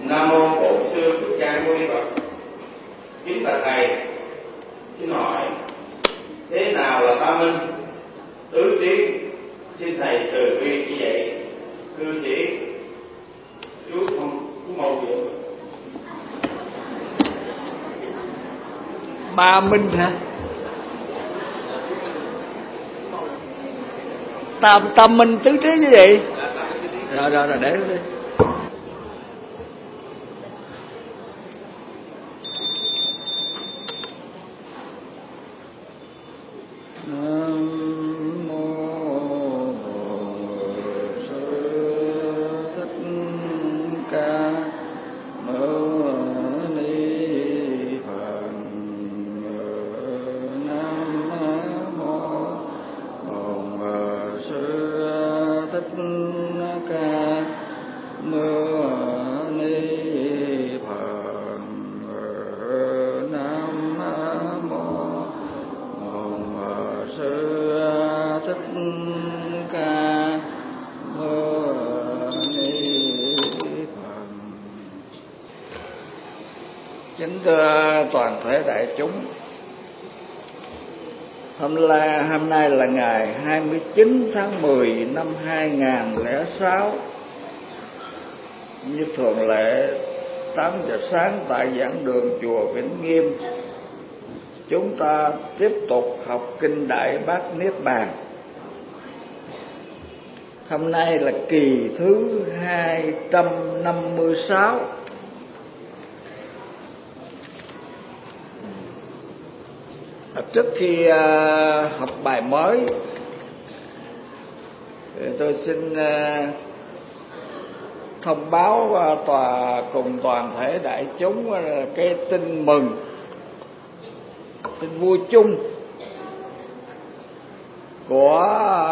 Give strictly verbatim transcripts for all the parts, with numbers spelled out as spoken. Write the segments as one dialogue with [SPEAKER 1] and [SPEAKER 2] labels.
[SPEAKER 1] Nam mô Bổn Sư Thích Ca Mâu Ni Phật. Kính bạch thầy, xin hỏi thế nào là tam minh tứ trí? Xin thầy từ bi chỉ dạy cư sĩ chú không chú màu gì.
[SPEAKER 2] Ba minh hả? Tam tam minh tứ trí như vậy. Rồi rồi rồi để đi. Toàn thể đại chúng, hôm nay, hôm nay là ngày hai mươi chín tháng mười năm hai nghìn không trăm lẻ sáu. Như thường lệ, tám giờ sáng tại giảng đường chùa Vĩnh Nghiêm, chúng ta tiếp tục học kinh Đại Bát Niết Bàn. Hôm nay là kỳ thứ hai trăm năm mươi sáu. Trước khi uh, học bài mới, tôi xin uh, thông báo uh, tòa cùng toàn thể đại chúng uh, cái tin mừng, tin vui chung của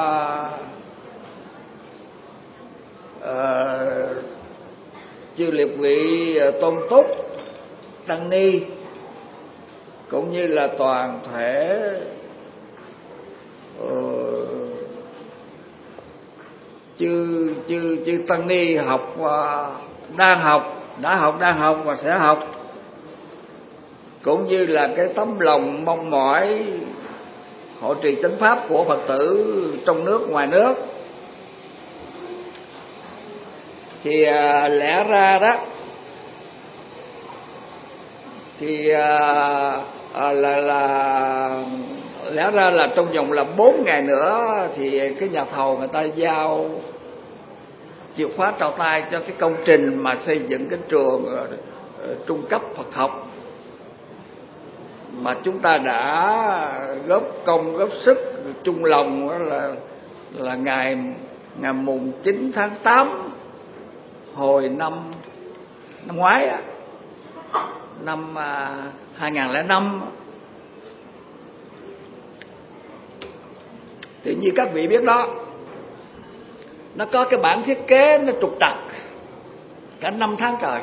[SPEAKER 2] uh, uh, chư liệt vị uh, Tôn Túc, Tăng Ni, cũng như là toàn thể uh, chư chư chư tăng ni học, uh, đang học, đã học, đang học và sẽ học, cũng như là cái tấm lòng mong mỏi hộ trì chánh pháp của Phật tử trong nước ngoài nước. Thì uh, lẽ ra đó thì uh, À, là là lẽ ra là trong vòng là bốn ngày nữa thì cái nhà thầu người ta giao chìa khóa trao tay cho cái công trình mà xây dựng cái trường uh, trung cấp Phật học mà chúng ta đã góp công góp sức chung lòng. Đó là là ngày ngày mùng chín tháng tám hồi năm năm ngoái á, năm uh, hai nghìn không trăm lẻ năm. Thì như các vị biết đó, nó có cái bản thiết kế nó trục trặc cả năm tháng trời.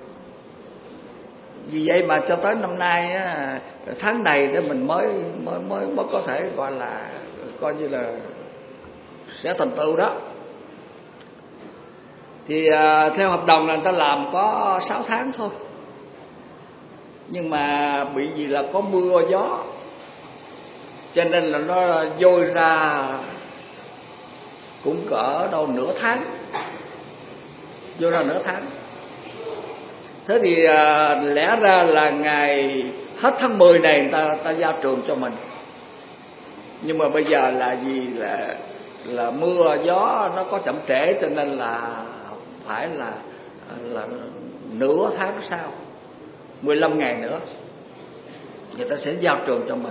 [SPEAKER 2] Vì vậy mà cho tới năm nay á, tháng này để mình mới mới mới mới có thể gọi là coi như là sẽ thành tựu đó. Thì à, theo hợp đồng là người ta làm có sáu tháng thôi. Nhưng mà bị gì là có mưa gió, cho nên là nó dôi ra cũng cỡ đâu nửa tháng, dôi ra nửa tháng. Thế thì à, lẽ ra là ngày hết tháng mười này người ta, ta giao trường cho mình. Nhưng mà bây giờ là gì là là mưa gió nó có chậm trễ, cho nên là phải là là nửa tháng sau, mười lăm ngày nữa người ta sẽ giao trường cho mình.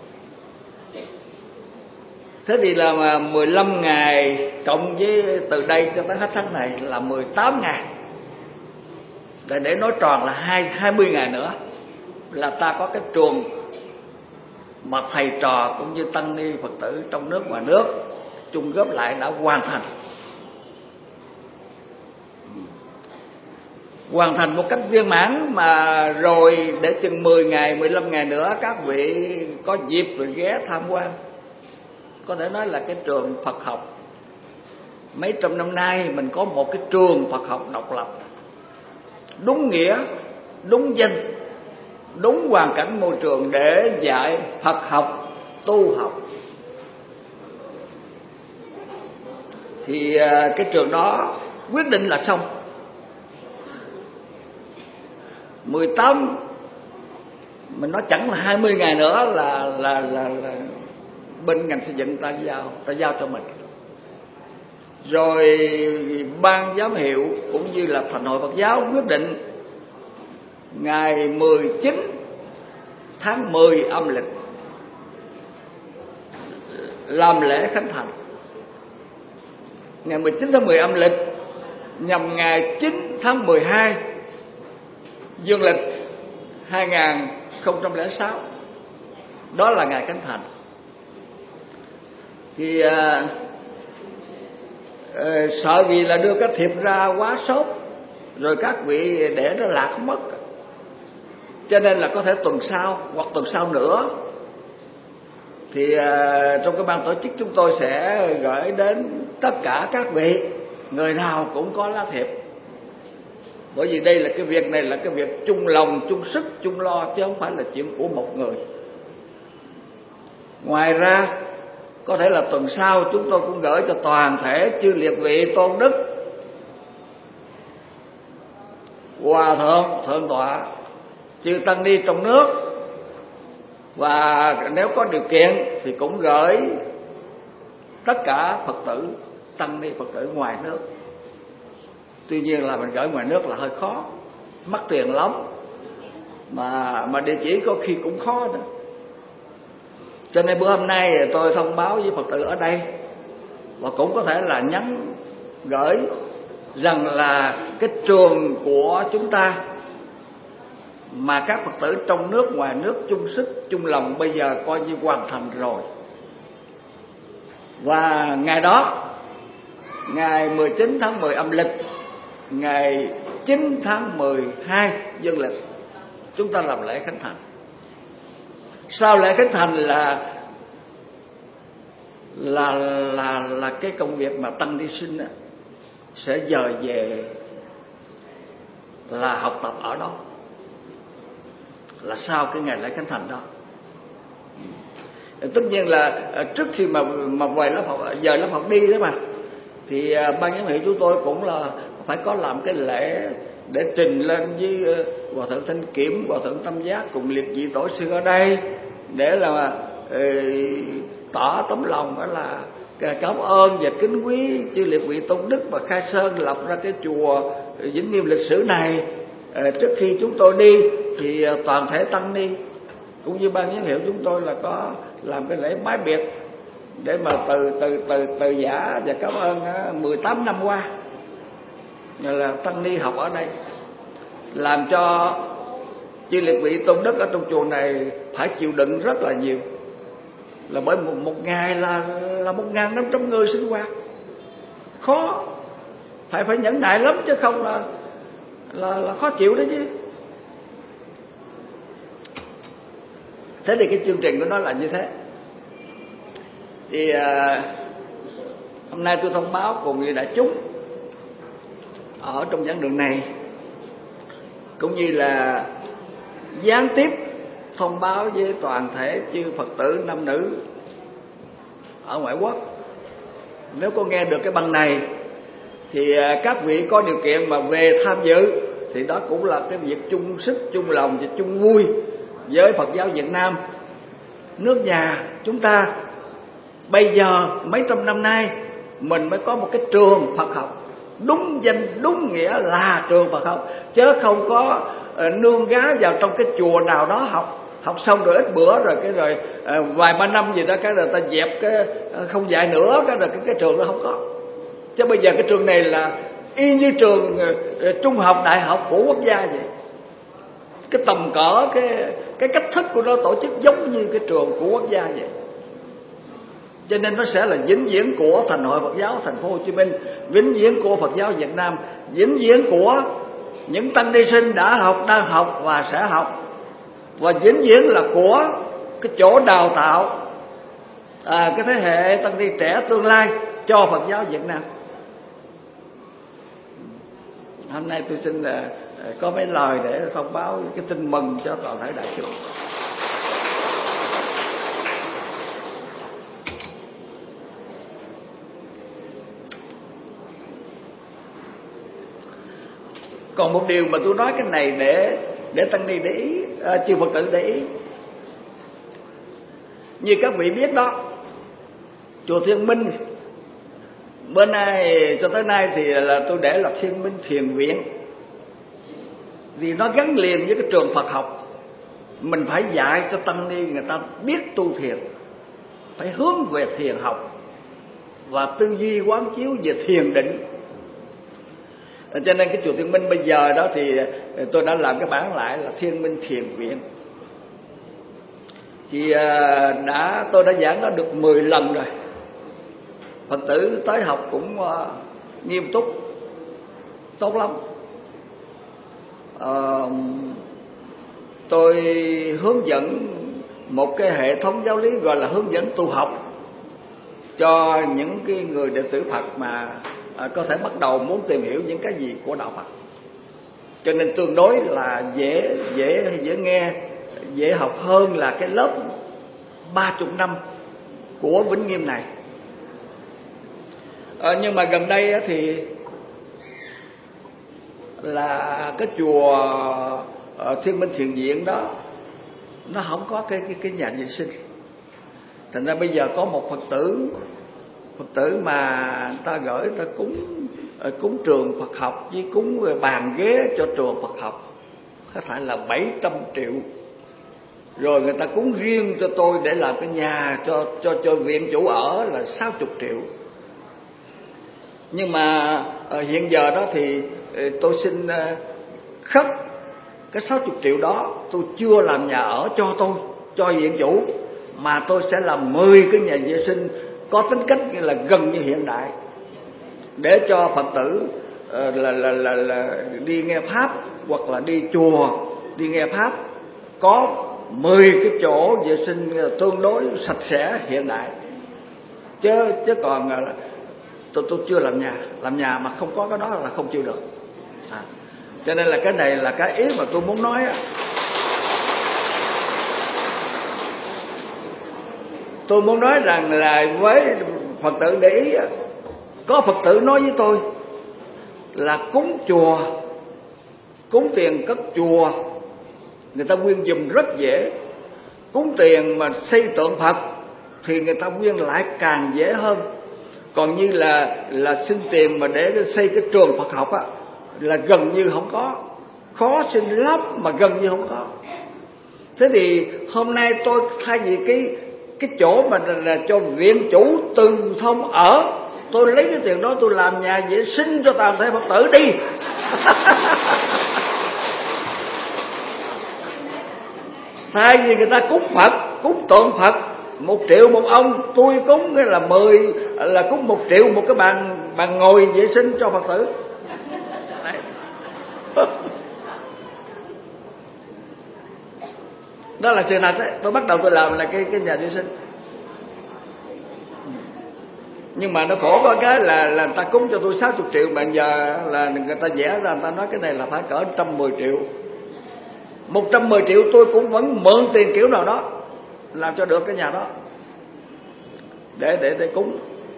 [SPEAKER 2] Thế thì là mà mười lăm ngày cộng với từ đây cho tới hết tháng này là mười tám ngày. Để, để nói tròn là hai mươi ngày nữa là ta có cái trường mà thầy trò cũng như tăng ni Phật tử trong nước ngoài nước chung góp lại đã hoàn thành. Hoàn thành một cách viên mãn, mà rồi để chừng mười ngày, mười lăm ngày nữa các vị có dịp rồi ghé tham quan. Có thể nói là cái trường Phật học mấy trăm năm nay mình có một cái trường Phật học độc lập đúng nghĩa, đúng danh, đúng hoàn cảnh môi trường để dạy Phật học, tu học. Thì cái trường đó quyết định là xong. mười tám mình nói chẳng là hai mươi ngày nữa là là là, là bên ngành xây dựng ta giao ta giao cho mình. Rồi ban giám hiệu cũng như là Thành hội Phật giáo quyết định ngày mười chín tháng mười âm lịch làm lễ khánh thành. Ngày mười chín tháng mười âm lịch nhằm ngày chín tháng mười hai dương lịch hai nghìn không trăm lẻ sáu, đó là ngày khánh thành. Thì à, à, sợ vì là đưa cái thiệp ra quá sớm rồi các vị để nó lạc mất, cho nên là có thể tuần sau hoặc tuần sau nữa thì à, trong cái ban tổ chức chúng tôi sẽ gửi đến tất cả các vị, người nào cũng có lá thiệp. Bởi vì đây là cái việc này là cái việc chung lòng, chung sức, chung lo, chứ không phải là chuyện của một người. Ngoài ra có thể là tuần sau chúng tôi cũng gửi cho toàn thể chư liệt vị tôn đức, hòa thượng, thượng tọa, chư tăng ni trong nước, và nếu có điều kiện thì cũng gửi tất cả Phật tử, tăng ni Phật tử ngoài nước. Tuy nhiên là mình gửi ngoài nước là hơi khó, mắc tiền lắm, mà mà địa chỉ có khi cũng khó nữa. Cho nên bữa hôm nay tôi thông báo với Phật tử ở đây, và cũng có thể là nhắn gửi rằng là cái trường của chúng ta mà các Phật tử trong nước ngoài nước chung sức chung lòng bây giờ coi như hoàn thành rồi. Và ngày đó, ngày mười chín tháng mười âm lịch, ngày chín tháng mười hai dương lịch, chúng ta làm lễ khánh thành. Sau lễ khánh thành là là là là cái công việc mà tăng ni sinh á, sẽ dời về là học tập ở đó, là sau cái ngày lễ khánh thành đó. Tất nhiên là trước khi mà mà về lớp học, giờ lớp học đi đó mà, thì ban giám hiệu chúng tôi cũng là phải có làm cái lễ để trình lên với hòa thượng Thanh Kiểm, hòa thượng Tâm Giác cùng liệt vị tổ sư ở đây, để là ừ, tỏ tấm lòng đó là cảm ơn và kính quý chư liệt vị tôn đức và khai sơn lập ra cái chùa Vĩnh Nghiêm lịch sử này. À, trước khi chúng tôi đi thì toàn thể tăng ni cũng như ban giám hiệu chúng tôi là có làm cái lễ bái biệt để mà từ từ từ từ giả và cảm ơn mười tám năm qua là tăng ni học ở đây, làm cho chư liệt vị tôn đức ở trong chùa này phải chịu đựng rất là nhiều, là bởi một, một ngày là là một ngàn năm trăm người sinh hoạt, khó, phải phải nhẫn nại lắm chứ không là là là khó chịu đấy chứ. Thế thì cái chương trình của nó là như thế. Thì à, hôm nay tôi thông báo cùng với đại chúng ở trong giảng đường này, cũng như là gián tiếp thông báo với toàn thể chư Phật tử nam nữ ở ngoại quốc. Nếu có nghe được cái băng này thì các vị có điều kiện mà về tham dự, thì đó cũng là cái việc chung sức chung lòng và chung vui với Phật giáo Việt Nam, nước nhà chúng ta. Bây giờ mấy trăm năm nay mình mới có một cái trường Phật học đúng danh đúng nghĩa là trường Phật học, chứ không có uh, nương gá vào trong cái chùa nào đó học học xong rồi ít bữa rồi cái rồi uh, vài ba năm gì đó cái rồi ta dẹp cái uh, không dạy nữa, cái rồi cái, cái trường đó không có. Chứ bây giờ cái trường này là y như trường uh, trung học đại học của quốc gia vậy. Cái tầm cỡ, cái cái cách thức của nó tổ chức giống như cái trường của quốc gia vậy. Cho nên nó sẽ là vĩnh viễn của Thành hội Phật giáo Thành phố Hồ Chí Minh, vĩnh viễn của Phật giáo Việt Nam, vĩnh viễn của những tăng ni sinh đã học, đang học và sẽ học, và vĩnh viễn là của cái chỗ đào tạo à, cái thế hệ tăng ni trẻ tương lai cho Phật giáo Việt Nam. Hôm nay tôi xin là có mấy lời để thông báo cái tin mừng cho toàn thể đại chúng. Còn một điều mà tôi nói cái này để để tăng ni để ý, à, chư Phật tử để ý. Như các vị biết đó, chùa Thiên Minh bữa nay cho tới nay thì là tôi để là Thiên Minh Thiền Viện, vì nó gắn liền với cái trường Phật học. Mình phải dạy cho tăng ni người ta biết tu thiền, phải hướng về thiền học và tư duy quán chiếu về thiền định. Cho nên cái chùa Thiên Minh bây giờ đó thì tôi đã làm cái bản lại là Thiên Minh Thiền Viện. Thì đã tôi đã giảng nó được mười lần rồi. Phật tử tới học cũng nghiêm túc, tốt lắm. À, tôi hướng dẫn một cái hệ thống giáo lý gọi là hướng dẫn tu học cho những cái người đệ tử Phật mà à, có thể bắt đầu muốn tìm hiểu những cái gì của đạo Phật. Cho nên tương đối là dễ dễ dễ nghe, dễ học hơn là cái lớp ba chục năm của Vĩnh Nghiêm này. À, nhưng mà gần đây thì là cái chùa Thiên Minh Thiền Viện đó nó không có cái cái cái nhà vệ sinh. Thành ra bây giờ có một Phật tử Phật tử mà người ta gửi ta cúng cúng trường Phật học với cúng bàn ghế cho trường Phật học có phải là bảy trăm triệu. Rồi người ta cúng riêng cho tôi để làm cái nhà cho cho cho viện chủ ở là sáu mươi triệu. Nhưng mà hiện giờ đó thì tôi xin khất cái sáu mươi triệu đó, tôi chưa làm nhà ở cho tôi, cho viện chủ, mà tôi sẽ làm mười cái nhà vệ sinh có tính cách như là gần như hiện đại, để cho Phật tử uh, là, là, là, là đi nghe Pháp hoặc là đi chùa đi nghe Pháp có mười cái chỗ vệ sinh tương đối sạch sẽ hiện đại. Chứ chứ còn uh, tôi tôi chưa làm nhà, làm nhà mà không có cái đó là không chịu được. À, cho nên là cái này là cái ý mà tôi muốn nói á. Tôi muốn nói rằng là với Phật tử để ý, có Phật tử nói với tôi là cúng chùa, cúng tiền cất chùa người ta quyên giùm rất dễ. Cúng tiền mà xây tượng Phật thì người ta quyên lại càng dễ hơn. Còn như là là xin tiền mà để xây cái trường Phật học á là gần như không có, khó xin lắm mà gần như không có. Thế thì hôm nay tôi thay vì cái cái chỗ mà là cho viện chủ Từ Thông ở, tôi lấy cái tiền đó tôi làm nhà vệ sinh cho toàn thể Phật tử đi. Thay vì người ta cúng Phật, cúng tượng Phật một triệu một ông, tôi cúng cái là mười là cúng một triệu một cái bàn bàn ngồi vệ sinh cho Phật tử. Đấy. Đó là sự thật đấy. Tôi bắt đầu tôi làm là cái cái nhà vệ sinh. Nhưng mà nó khổ có cái là là người ta cúng cho tôi sáu mươi triệu, mà giờ là người ta vẽ ra người ta nói cái này là phải cỡ một trăm mười triệu. một trăm mười triệu tôi cũng vẫn mượn tiền kiểu nào đó làm cho được cái nhà đó để để để cúng.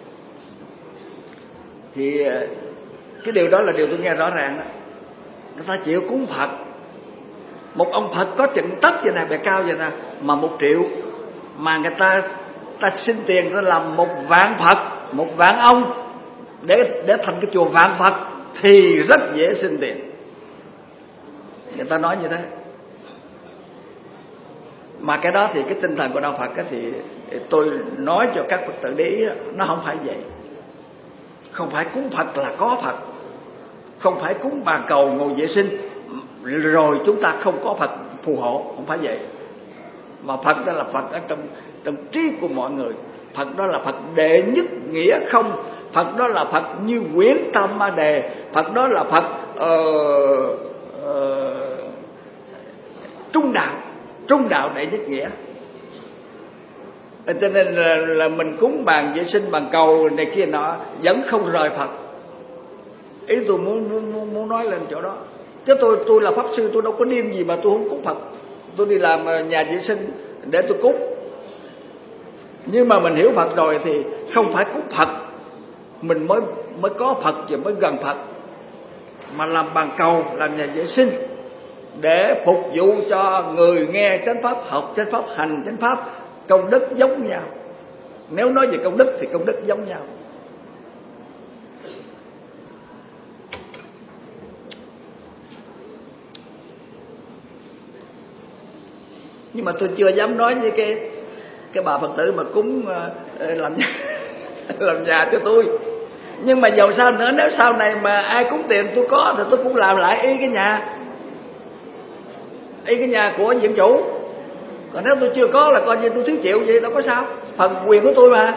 [SPEAKER 2] Thì cái điều đó là điều tôi nghe rõ ràng đó. Người ta chịu cúng Phật, một ông Phật có chừng tất vậy nè, bề cao vậy nè, mà một triệu, mà người ta ta xin tiền ra làm một vạn Phật, một vạn ông để để thành cái chùa vạn Phật thì rất dễ xin tiền. Người ta nói như thế. Mà cái đó thì cái tinh thần của đạo Phật ấy, thì tôi nói cho các Phật tử để ý, nó không phải vậy. Không phải cúng Phật là có Phật, không phải cúng bà cầu ngồi vệ sinh rồi chúng ta không có Phật phù hộ, không phải vậy. Mà Phật đó là Phật ở trong trong trí của mọi người. Phật đó là Phật đệ nhất nghĩa không. Phật đó là Phật như Quyển Tam Ma Đề. Phật đó là Phật uh, uh, trung đạo, trung đạo đệ nhất nghĩa. Cho nên là, là mình cúng bàn vệ sinh, bàn cầu này kia nọ vẫn không rời Phật. Ý tôi muốn muốn muốn nói lên chỗ đó. Chứ tôi tôi là pháp sư, tôi đâu có điên gì mà tôi không cúng Phật. Tôi đi làm nhà vệ sinh để tôi cúng. Nhưng mà mình hiểu Phật rồi thì không phải cúng Phật mình mới mới có Phật và mới gần Phật, mà làm bàn cầu, làm nhà vệ sinh để phục vụ cho người nghe chánh pháp, học chánh pháp, hành chánh pháp. Công đức giống nhau. Nếu nói về công đức thì công đức giống nhau. Nhưng mà tôi chưa dám nói với cái cái bà Phật tử mà cúng uh, làm nhà, làm nhà cho tôi. Nhưng mà dầu sao nữa, nếu sau này mà ai cúng tiền tôi có thì tôi cũng làm lại y cái nhà, y cái nhà của viện chủ. Còn nếu tôi chưa có là coi như tôi thiếu chịu vậy, đâu có sao, phần quyền của tôi mà.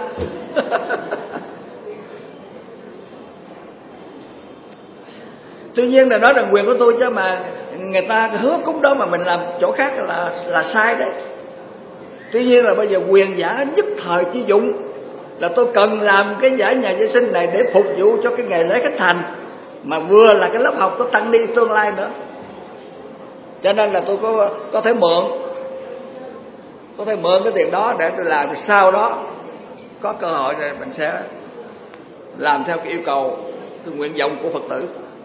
[SPEAKER 2] Tuy nhiên là đó là quyền của tôi, chứ mà người ta hứa cúng đó mà mình làm chỗ khác là là sai đấy. Tuy nhiên là bây giờ quyền giả nhất thời chi dụng, là tôi cần làm cái giải nhà vệ sinh này để phục vụ cho cái ngày lễ khánh thành, mà vừa là cái lớp học có tăng ni tương lai nữa. Cho nên là tôi có có thể mượn có thể mượn cái tiền đó để tôi làm. Sau đó có cơ hội rồi mình sẽ làm theo cái yêu cầu, cái nguyện vọng của Phật tử.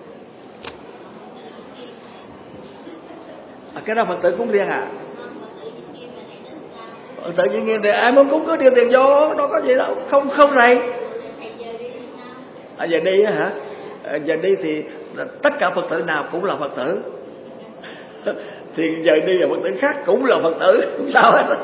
[SPEAKER 2] À, cái đó Phật tử cúng riêng à? Phật tử Vĩnh Nghiêm thì ai muốn cúng cứ đưa tiền vô, đâu có gì đâu, không không rầy. À, giờ đi hả? À, giờ đi thì tất cả Phật tử nào cũng là Phật tử. Thì giờ đi là Phật tử khác cũng là Phật tử, không sao hết.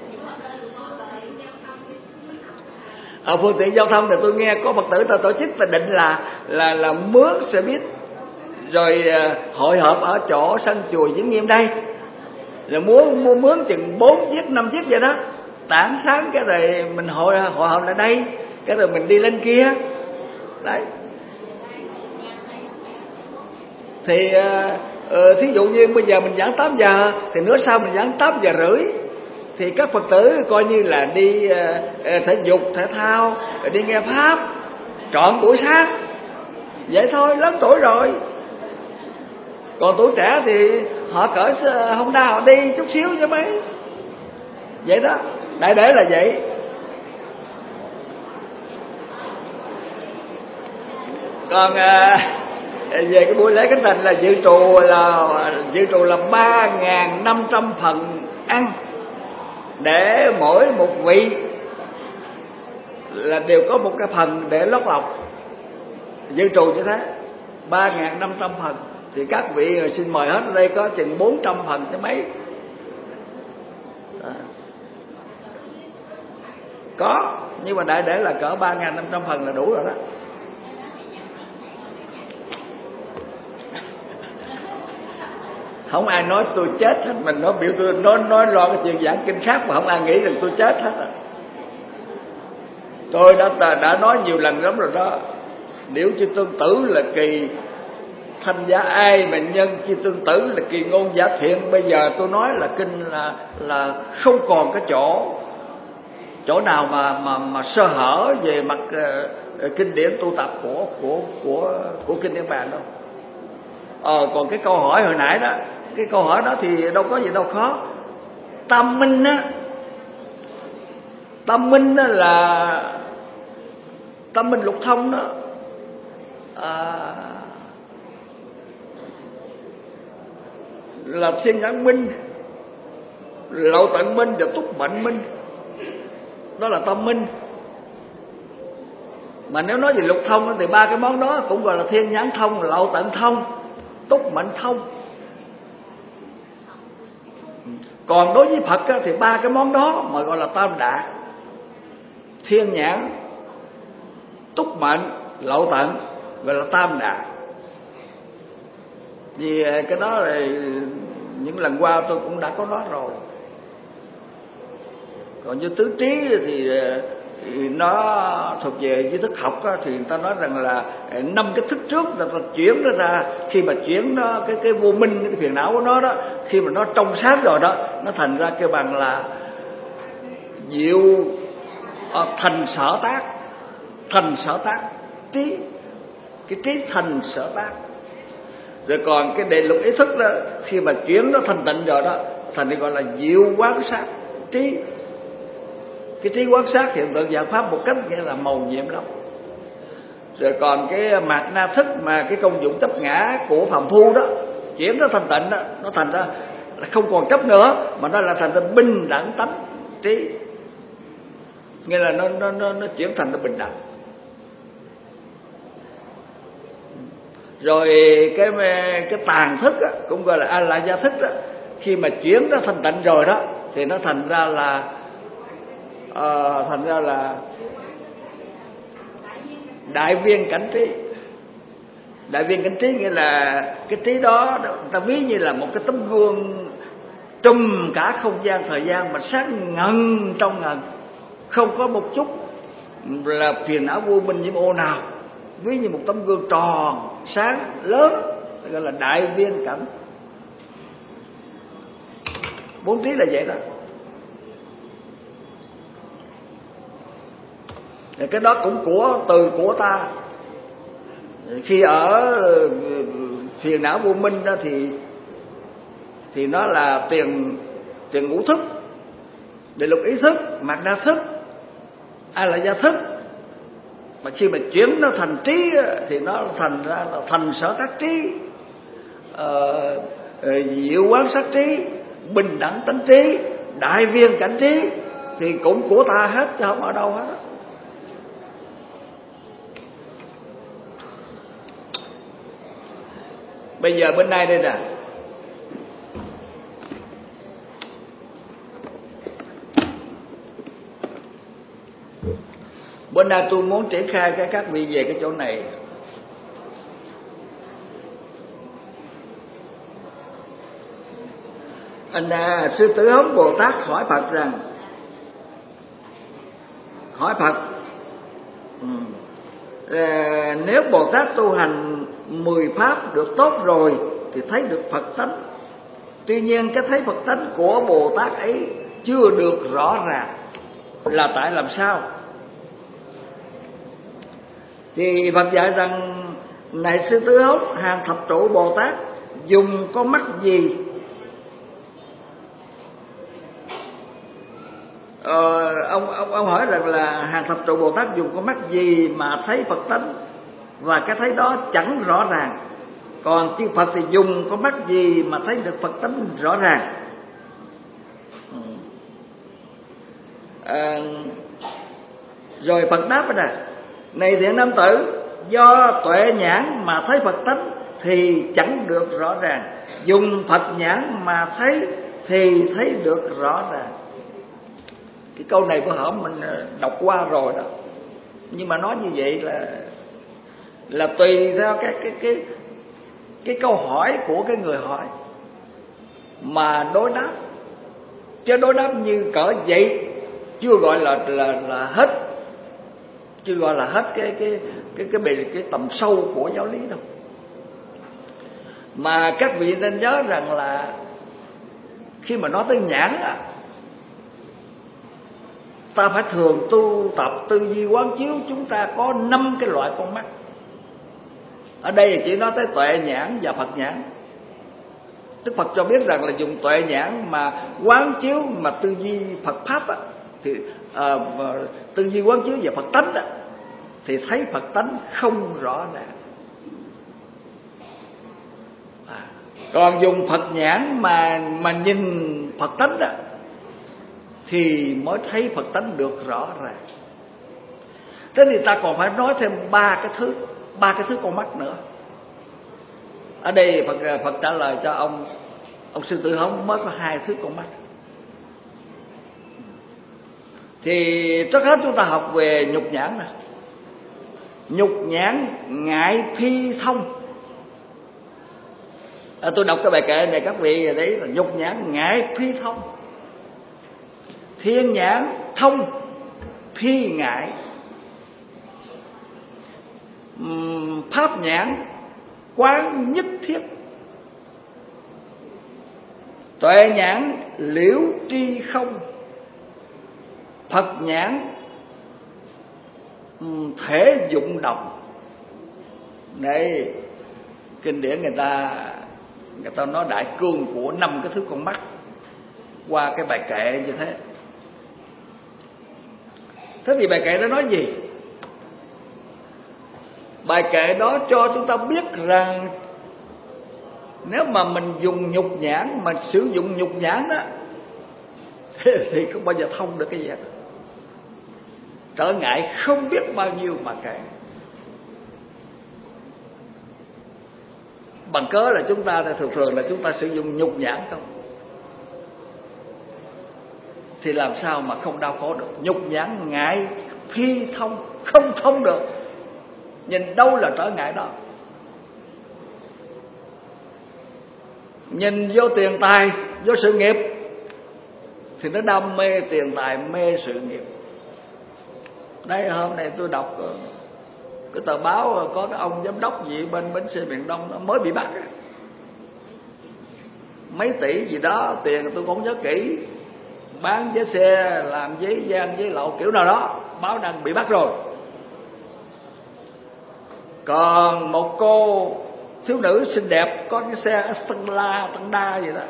[SPEAKER 2] Ở phương tiện giao thông thì tôi nghe có Phật tử ta tổ chức là định là là là mướn xe buýt rồi hội họp ở chỗ sân chùa Vĩnh Nghiêm đây, rồi muốn mua mướn chừng bốn chiếc năm chiếc vậy đó. Tảng sáng cái rồi mình hội hội họp lại đây, cái rồi mình đi lên kia đấy. Thì uh, thí dụ như bây giờ mình giảng tám giờ thì nữa sau mình giảng tám giờ rưỡi, thì các Phật tử coi như là đi uh, thể dục thể thao, đi nghe pháp trọn buổi sáng vậy thôi. Lớn tuổi rồi, còn tuổi trẻ thì họ cởi Honda họ đi chút xíu chứ mấy. Vậy đó, đại để là vậy. Còn uh, về cái buổi lễ khánh thành là dự trù là dự trù là ba ngàn năm trăm phần ăn, để mỗi một vị là đều có một cái phần để lót lọc. Dự trù như thế ba ngàn năm trăm phần, thì các vị xin mời hết ở đây có chừng bốn trăm phần chứ mấy. À, có, nhưng mà đại để là cỡ ba ngàn năm trăm phần là đủ rồi đó. Không ai nói tôi chết hết, mình nói biểu tôi nói nói lo cái chuyện giảng kinh khác mà không ai nghĩ rằng tôi chết hết. Tôi đã đã nói nhiều lần lắm rồi đó. Điểu chư tương tử là kỳ thanh giá ai, mà nhân chư tương tử là kỳ ngôn giả thiện. Bây giờ tôi nói là kinh là là không còn cái chỗ chỗ nào mà mà mà sơ hở về mặt uh, kinh điển tu tập của của của của kinh Niết Bàn đâu. Ờ còn cái câu hỏi hồi nãy đó, cái câu hỏi đó thì đâu có gì đâu khó. Tam minh á, tam minh á là tam minh lục thông đó. À, là thiên nhãn minh, lậu tận minh và túc mệnh minh, đó là tam minh. Mà nếu nói về lục thông thì ba cái món đó cũng gọi là thiên nhãn thông, lậu tận thông, túc mệnh thông. Còn đối với Phật á, thì ba cái món đó mà gọi là tam đạ: thiên nhãn, túc mệnh, lậu tận, gọi là tam đạ. Vì cái đó là những lần qua tôi cũng đã có nói rồi. Còn như tứ trí thì, thì nó thuộc về duy thức học á, thì người ta nói rằng là năm cái thức trước là ta chuyển nó ra, khi mà chuyển nó cái cái vô minh, cái phiền não của nó đó, khi mà nó trong sáng rồi đó, nó thành ra kêu bằng là diệu à, thành sở tác, thành sở tác trí, cái trí thành sở tác. Rồi còn cái đề lục ý thức đó, khi mà chuyển nó thanh tịnh rồi đó, thành gọi là diệu quán sát trí. Cái trí quán sát hiện tượng dạng pháp một cách nghĩa là màu nhiệm lắm. Rồi còn cái mạt na thức mà cái công dụng chấp ngã của phàm phu đó, chuyển nó thanh tịnh đó, nó thành ra là không còn chấp nữa, mà nó là thành ra bình đẳng tánh trí. Nghĩa là nó nó nó, nó chuyển thành nó bình đẳng. Rồi cái cái tàn thức á, cũng gọi là a la gia thức đó, khi mà chuyển nó thanh tịnh rồi đó thì nó thành ra là uh, thành ra là đại viên cảnh trí. Đại viên cảnh trí nghĩa là cái trí đó người ta ví như là một cái tấm gương trùm cả không gian thời gian mà sáng ngần trong ngần, không có một chút là phiền não vô minh nhiễm ô nào, ví như một tấm gương tròn sáng lớn, gọi là đại viên cảnh. Bốn trí là vậy đó. Cái đó cũng của từ của ta. Khi ở phiền não vô minh đó thì thì nó là tiền tiền ngũ thức, đề lục ý thức, mạt na thức, a la gia thức. Mà khi mà chuyển nó thành trí thì nó thành ra là thành sở tác trí, uh, diệu quán sát trí, bình đẳng tánh trí, đại viên cảnh trí, thì cũng của ta hết chứ không ở đâu hết. Bây giờ bên này đây nè, bữa nay tôi muốn triển khai cái các vị về cái chỗ này. Anh à, sư Tử Hống Bồ Tát hỏi Phật rằng, hỏi Phật ừ, à, nếu Bồ Tát tu hành mười pháp được tốt rồi thì thấy được Phật tánh. Tuy nhiên cái thấy Phật tánh của Bồ Tát ấy chưa được rõ ràng, là tại làm sao? Thì Phật dạy rằng, này sư Tử Hống, hàng thập trụ Bồ Tát dùng có mắt gì ờ, ông ông ông hỏi rằng là hàng thập trụ Bồ Tát dùng có mắt gì mà thấy Phật tánh, và cái thấy đó chẳng rõ ràng. Còn chư Phật thì dùng có mắt gì mà thấy được Phật tánh rõ ràng. À, rồi Phật đáp nè, này thiện nam tử, do tuệ nhãn mà thấy Phật tánh thì chẳng được rõ ràng, dùng Phật nhãn mà thấy thì thấy được rõ ràng. Cái câu này của hổm mình đọc qua rồi đó, nhưng mà nói như vậy là là tùy theo cái cái cái cái câu hỏi của cái người hỏi mà đối đáp. Chứ đối đáp như cỡ vậy chưa gọi là là là hết, chưa gọi là hết cái cái cái cái bề cái tầm sâu của giáo lý đâu. Mà các vị nên nhớ rằng là khi mà nói tới nhãn á, ta phải thường tu tập tư duy quán chiếu. Chúng ta có năm cái loại con mắt. Ở đây chỉ nói tới tuệ nhãn và Phật nhãn. Đức Phật cho biết rằng là dùng tuệ nhãn mà quán chiếu, mà tư duy Phật pháp á, thì à, tư duy quán chiếu về Phật tánh á, thì thấy Phật tánh không rõ ràng. À, còn dùng Phật nhãn mà mà nhìn Phật tánh á, thì mới thấy Phật tánh được rõ ràng. Thế thì ta còn phải nói thêm ba cái thứ, ba cái thứ con mắt nữa. Ở đây Phật Phật trả lời cho ông ông sư Tử Hống mới có hai thứ con mắt. Thì trước hết chúng ta học về nhục nhãn nè. Nhục nhãn ngại phi thông. À, tôi đọc cái bài kệ này các vị đấy là nhục nhãn ngại phi thông. Thiên nhãn thông phi ngại. Pháp nhãn quán nhất thiết. Tuệ nhãn liễu tri không. Phật nhãn thể dụng đồng. Này, Kinh điển người ta người ta nói đại cương của năm cái thứ con mắt qua cái bài kệ như thế. Thế thì bài kệ đó nói gì? Bài kệ đó cho chúng ta biết rằng nếu mà mình dùng nhục nhãn, mà sử dụng nhục nhãn đó thì không bao giờ thông được cái gì hết. Trở ngại không biết bao nhiêu mà kể. Bằng cớ là chúng ta thường thường là chúng ta sử dụng nhục nhãn không, thì làm sao mà không đau khổ được. Nhục nhãn ngại phi thông, không thông được. Nhìn đâu là trở ngại đó. Nhìn vô tiền tài, vô sự nghiệp thì nó đam mê tiền tài, mê sự nghiệp. Đây hôm nay tôi đọc cái tờ báo có cái ông giám đốc gì bên bến xe miền Đông nó mới bị bắt, mấy tỷ gì đó tiền tôi không nhớ kỹ, bán giấy xe, làm giấy gian giấy lậu kiểu nào đó, báo đăng bị bắt rồi. Còn một cô thiếu nữ xinh đẹp có cái xe Stella, Tanda gì đó,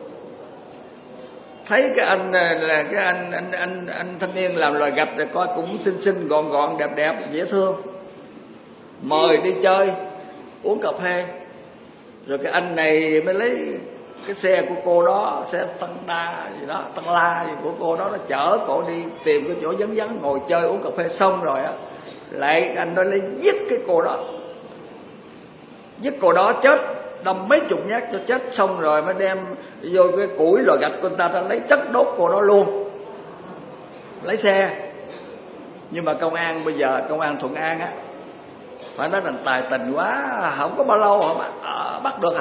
[SPEAKER 2] thấy cái anh là cái anh anh anh anh thanh niên làm loài gạch rồi coi cũng xinh xinh gọn gọn đẹp đẹp dễ thương, mời đi chơi uống cà phê. Rồi cái anh này mới lấy cái xe của cô đó, xe Tanda gì đó, Tanda gì của cô đó, nó chở cổ đi tìm cái chỗ vắng vắng ngồi chơi uống cà phê. Xong rồi á, lại anh đó lấy giết cái cô đó, giết cô đó chết, đâm mấy chục nhát cho chết. Xong rồi mới đem vô cái củi lò gạch của người ta, ta lấy chất đốt cô đó luôn, lấy xe. Nhưng mà công an bây giờ, công an Thuận An á, phải nói là tài tình quá, không có bao lâu mà à, bắt được à.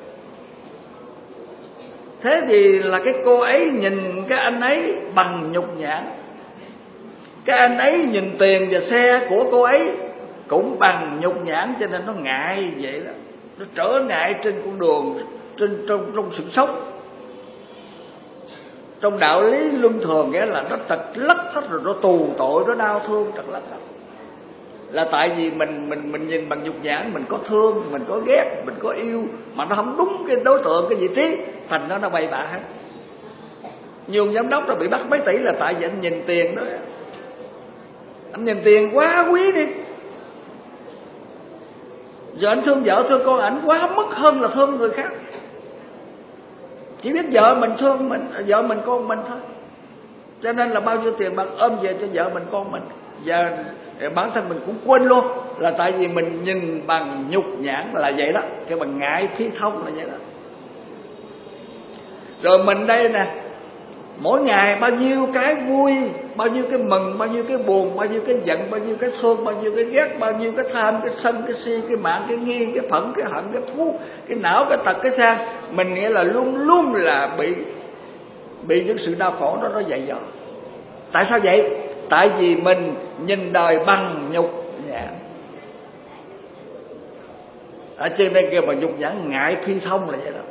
[SPEAKER 2] Thế thì là cái cô ấy nhìn cái anh ấy bằng nhục nhãn, cái anh ấy nhìn tiền và xe của cô ấy cũng bằng nhục nhãn, cho nên nó ngại vậy đó. Nó trở ngại trên con đường, trên trong trong sự sống. Trong đạo lý luân thường nghĩa là nó trật lất hết rồi, nó tù tội, nó đau thương trật lất hết. Là tại vì mình mình mình nhìn bằng nhục nhãn, mình có thương, mình có ghét, mình có yêu, mà nó không đúng cái đối tượng, cái vị trí, thành nó nó bậy bạ hết. Nhiều giám đốc nó bị bắt mấy tỷ là tại vì anh nhìn tiền đó, anh nhìn tiền quá quý đi. Giờ anh thương vợ thương con ảnh quá mức hơn là thương người khác. Chỉ biết vợ mình thương mình, vợ mình con mình thôi. Cho nên là bao nhiêu tiền bạc ôm về cho vợ mình con mình, giờ bản thân mình cũng quên luôn. Là tại vì mình nhìn bằng nhục nhãn là vậy đó, cái bằng ngại phi thông là vậy đó. Rồi mình đây nè, mỗi ngày bao nhiêu cái vui, bao nhiêu cái mừng, bao nhiêu cái buồn, bao nhiêu cái giận, bao nhiêu cái thương, bao nhiêu cái ghét, bao nhiêu cái tham, cái sân, cái si, cái mạng, cái nghi, cái phẫn, cái hận, cái phú, cái não, cái tật, cái sang. Mình nghĩa là luôn luôn là bị bị những sự đau khổ đó nó dày dò. Tại sao vậy? Tại vì mình nhìn đời bằng nhục nhãn. Ở trên đây kêu bằng nhục nhãn, ngại phi thông là vậy đó.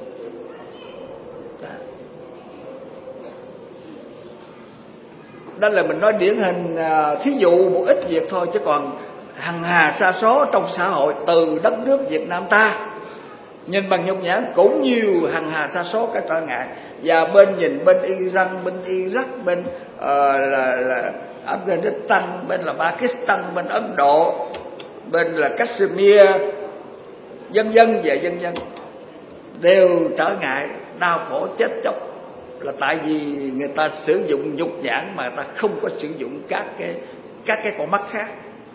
[SPEAKER 2] Đó là mình nói điển hình, thí dụ một ít việc thôi, chứ còn hằng hà sa số trong xã hội, từ đất nước Việt Nam ta nhìn bằng nhục nhãn cũng nhiều hằng hà sa số cái trở ngại. Và bên nhìn bên Iran, bên Iraq, bên uh, là, là Afghanistan, bên là Pakistan, bên Ấn Độ, bên là Kashmir, dân dân và dân dân đều trở ngại, đau khổ chết chóc. Là tại vì người ta sử dụng nhục nhãn mà người ta không có sử dụng các cái các cái con mắt khác.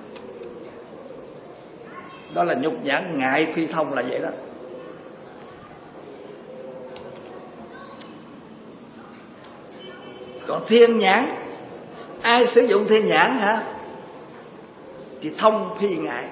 [SPEAKER 2] Đó là nhục nhãn ngại phi thông là vậy đó. Còn thiên nhãn, ai sử dụng thiên nhãn hả thì thông phi ngại.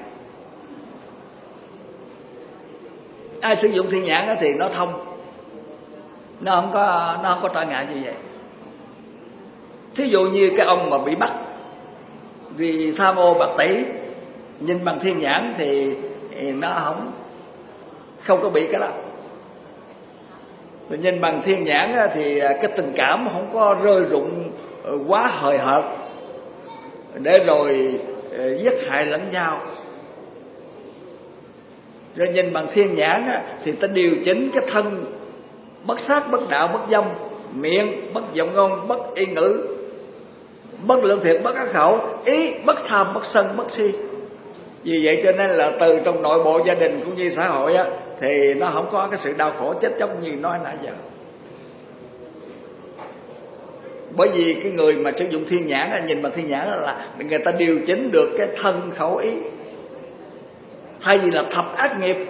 [SPEAKER 2] Ai sử dụng thiên nhãn thì nó thông, nó không có nó không có trở ngại như vậy. Thí dụ như cái ông mà bị bắt vì tham ô bạc tỷ, nhìn bằng thiên nhãn thì, thì nó không không có bị cái đó. Rồi nhìn bằng thiên nhãn thì cái tình cảm không có rơi rụng quá hời hợt để rồi giết hại lẫn nhau. Rồi nhìn bằng thiên nhãn á, thì ta điều chỉnh cái thân bất sát bất đạo bất dâm, miệng bất vọng ngôn bất y ngữ, bất lượng thiệt bất ác khẩu, ý bất tham bất sân bất si. Vì vậy cho nên là từ trong nội bộ gia đình cũng như xã hội á, thì nó không có cái sự đau khổ chết chóc như nói nãy giờ. Bởi vì cái người mà sử dụng thiên nhãn á, nhìn bằng thiên nhãn là người ta điều chỉnh được cái thân khẩu ý. Thay vì là thập ác nghiệp,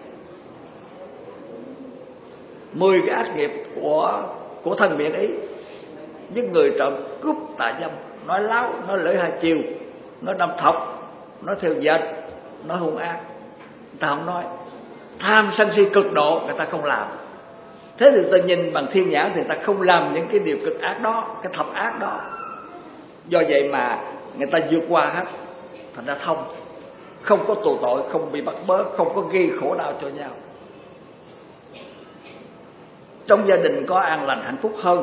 [SPEAKER 2] mười cái ác nghiệp của của thân miệng ý: giết người, trộm cướp, tà dâm, nói láo, nói lưỡi hai chiều, nói đâm thọc, nói theo dệt, nói hung ác, người ta không nói. Tham sân si cực độ người ta không làm. Thế thì ta nhìn bằng thiên nhãn thì ta không làm những cái điều cực ác đó, cái thập ác đó. Do vậy mà người ta vượt qua hết, thành ra thông, không có tù tội, không bị bắt bớ, không có gây khổ đau cho nhau. Trong gia đình có an lành hạnh phúc hơn.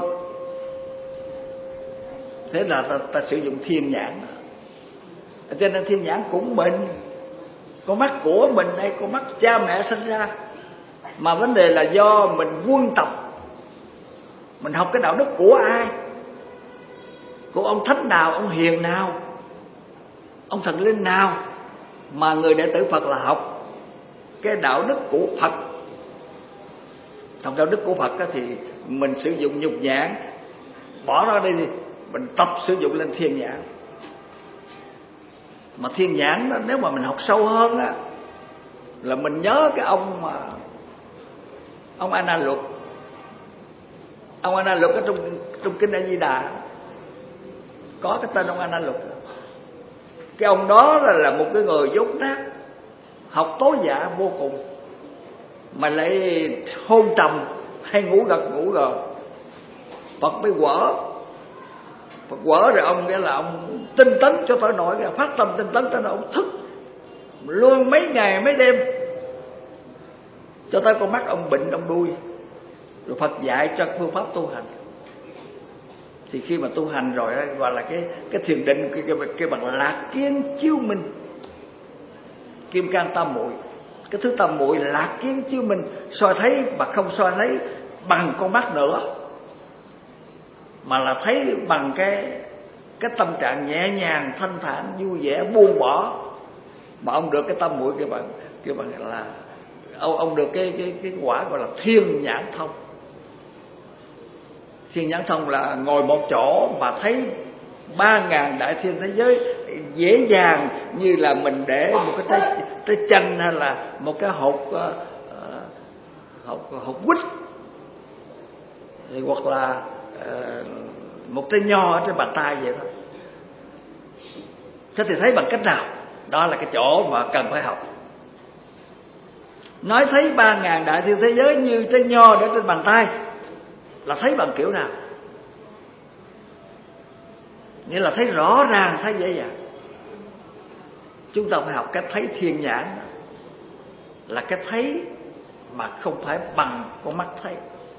[SPEAKER 2] Thế là ta, ta sử dụng thiên nhãn. Cho nên thiên nhãn cũng mình, con mắt của mình đây, con mắt cha mẹ sinh ra. Mà vấn đề là do mình quân tập, mình học cái đạo đức của ai, của ông thánh nào, ông hiền nào, ông thần linh nào. Mà người đệ tử Phật là học cái đạo đức của Phật. Học đạo đức của Phật thì mình sử dụng nhục nhãn, bỏ nó đi, mình tập sử dụng lên thiên nhãn. Mà thiên nhãn đó, nếu mà mình học sâu hơn á, là mình nhớ cái ông mà ông A Nan Luật. Ông A Nan Luật ở trong trong kinh A Di Đà có cái tên ông A Nan Luật. Cái ông đó là, là một cái người dốt nát, học tối dạ vô cùng, mà lại hôn trầm hay ngủ gật ngủ gờ. Phật mới quở, Phật quở rồi ông nghĩa là ông tinh tấn cho tới nỗi phát tâm tinh tấn tới nỗi ông thức luôn mấy ngày mấy đêm, cho tới con mắt ông bệnh ông đuôi. Rồi Phật dạy cho phương pháp tu hành. Thì khi mà tu hành rồi đó, gọi là cái cái thiền định, cái cái, cái bằng lạc kiến chiếu minh, kim cang tam muội. Cái thứ tam muội lạc kiến chiếu minh, soi thấy mà không soi thấy bằng con mắt nữa, mà là thấy bằng cái cái tâm trạng nhẹ nhàng, thanh thản, vui vẻ, buông bỏ. Mà ông được cái tam muội cái bằng cái bằng là ông ông được cái cái cái quả gọi là thiên nhãn thông. Thiên nhãn thông là ngồi một chỗ mà thấy ba ngàn đại thiên thế giới dễ dàng, như là mình để một cái trái, trái chanh hay là một cái hột uh, hột hột quýt, hoặc là uh, một trái nho ở trên bàn tay vậy thôi. Thế thì thấy bằng cách nào? Đó là cái chỗ mà cần phải học. Nói thấy ba ngàn đại thiên thế giới như trái nho để trên bàn tay là thấy bằng kiểu nào? Nghĩa là thấy rõ ràng, thấy dễ dàng. Chúng ta phải học cách thấy thiên nhãn, là cái thấy mà không phải bằng con mắt thấy.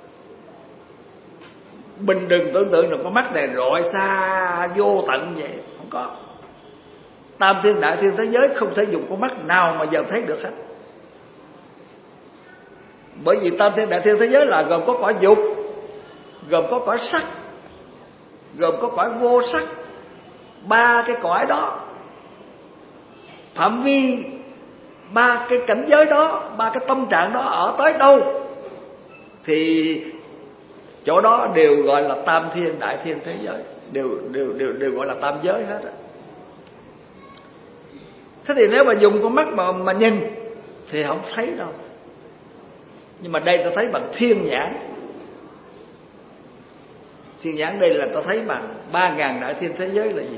[SPEAKER 2] Mình đừng tưởng tượng được con mắt này rọi xa vô tận vậy, không có. Tam thiên đại thiên thế giới không thể dùng con mắt nào mà giờ thấy được hết. Bởi vì tam thiên đại thiên thế giới là gồm có cõi dục, gồm có cõi sắc, gồm có cõi vô sắc. Ba cái cõi đó, phạm vi ba cái cảnh giới đó, ba cái tâm trạng đó ở tới đâu thì chỗ đó đều gọi là tam thiên đại thiên thế giới, đều đều đều đều gọi là tam giới hết á. Thế thì nếu mà dùng con mắt mà mà nhìn thì không thấy đâu. Nhưng mà đây ta thấy bằng thiên nhãn. Thiên nhãn đây là ta thấy bằng ba ngàn đại thiên thế giới là gì?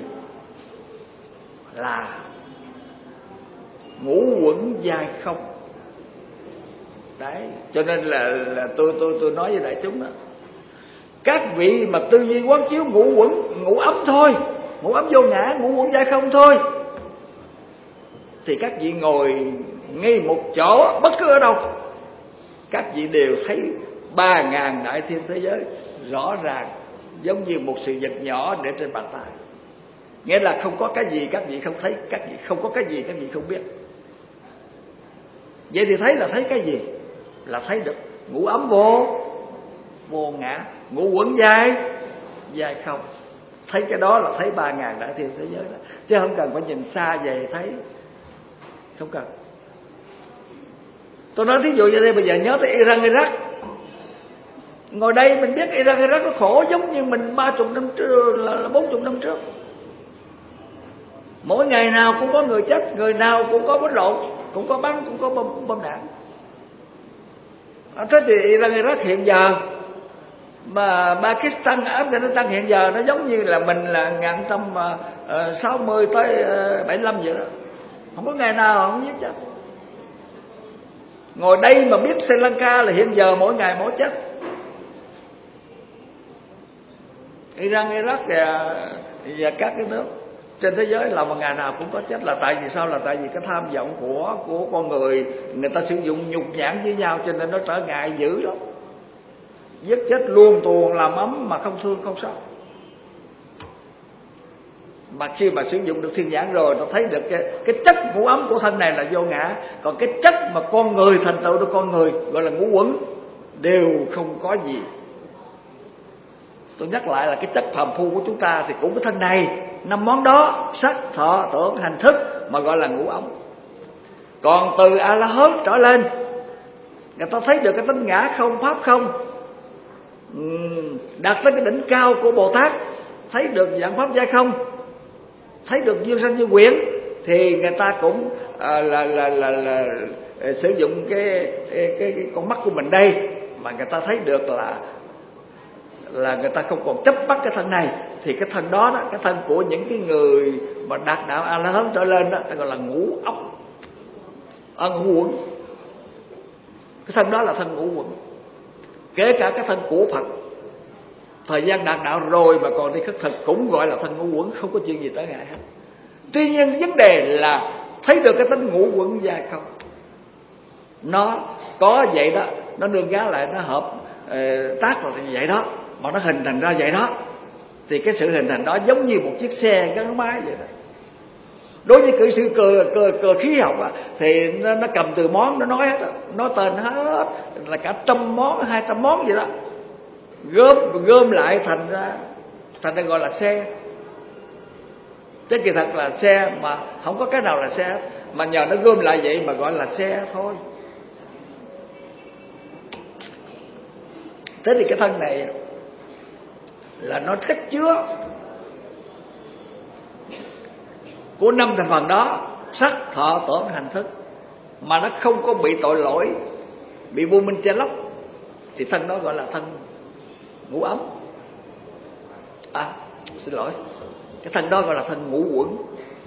[SPEAKER 2] Là ngũ uẩn giai không. Đấy, cho nên là, là tôi tôi tôi nói với đại chúng đó, các vị mà tư duy quán chiếu ngũ uẩn, ngũ ấm thôi, ngũ ấm vô ngã, ngũ uẩn giai không thôi, thì các vị ngồi ngay một chỗ bất cứ ở đâu, các vị đều thấy ba ngàn đại thiên thế giới rõ ràng, giống như một sự vật nhỏ để trên bàn tay. Nghĩa là không có cái gì các vị không thấy, các vị không có cái gì các vị không biết. Vậy thì thấy là thấy cái gì? Là thấy được ngũ ấm vô vô ngã, ngũ uẩn dài dài không. Thấy cái đó là thấy ba ngàn đại thiên thế giới đó, chứ không cần phải nhìn xa về thấy, không cần. Tôi nói thí dụ như đây, bây giờ nhớ tới Iran Iraq. Ngồi đây mình biết Iran Iraq nó khổ giống như mình ba chục năm trước, là bốn chục năm trước. Mỗi ngày nào cũng có người chết, người nào cũng có bắn lộn, cũng có bắn, cũng có bom, bom đạn. Thế thì Iran Iraq hiện giờ, mà Pakistan, Afghanistan hiện giờ nó giống như là mình là ngàn trăm sáu mươi tới bảy mươi lăm vậy đó. Không có ngày nào không giết chết. Ngồi đây mà biết Sri Lanka là hiện giờ mỗi ngày mỗi chết. Iran, Iraq và, và các cái nước trên thế giới là một ngày nào cũng có chết. Là tại vì sao? Là tại vì cái tham vọng của của con người, người ta sử dụng nhục nhãn với nhau, cho nên nó trở ngại dữ lắm. Giết chết luôn tuồng làm ấm mà không thương không xót. Mà khi mà sử dụng được thiên nhãn rồi, nó thấy được cái, cái chất ngũ ấm của thân này là vô ngã. Còn cái chất mà con người thành tựu được con người gọi là ngũ uẩn đều không có gì. Tôi nhắc lại là cái chất phàm phu của chúng ta thì cũng cái thân này, năm món đó, sắc, thọ, tưởng, hành, thức mà gọi là ngũ ấm. Còn từ A La Hán trở lên, người ta thấy được cái tánh ngã không, pháp không, đạt tới cái đỉnh cao của Bồ Tát, thấy được dạng pháp giai không, thấy được duyên sanh như quyển, thì người ta cũng à, là, là, là, là, là sử dụng cái, cái, cái, cái con mắt của mình đây, mà người ta thấy được là là người ta không còn chấp bắt cái thân này. Thì cái thân đó, đó cái thân của những cái người mà đạt đạo A La Hán trở lên đó, ta gọi là ngũ ốc, à, ngũ uẩn. Cái thân đó là thân ngũ uẩn. Kể cả cái thân của Phật, thời gian đạt đạo rồi mà còn đi khất thực cũng gọi là thân ngũ uẩn, không có chuyện gì tới ngại hết. Tuy nhiên vấn đề là thấy được cái tính ngũ uẩn dài không. Nó có vậy đó, nó nương giá lại, nó hợp uh, tác vào như vậy đó, mà nó hình thành ra vậy đó. Thì cái sự hình thành đó giống như một chiếc xe gắn máy vậy đó. Đối với kỹ sư cơ, cơ, cơ khí học á, thì nó, nó cầm từ món nó nói hết đó. Nó tên hết là cả trăm món, hai trăm món vậy đó, gom gom lại thành ra thành ra gọi là xe. Chứ kỳ thật là xe mà không có cái nào là xe, mà nhờ nó gom lại vậy mà gọi là xe thôi. Thế thì cái thân này là nó chất chứa của năm thành phần đó, sắc, thọ, tưởng, hành, thức, mà nó không có bị tội lỗi, bị vô minh che lấp, thì thân đó gọi là thân ngũ ấm. À, xin lỗi, cái thân đó gọi là thân ngũ uẩn.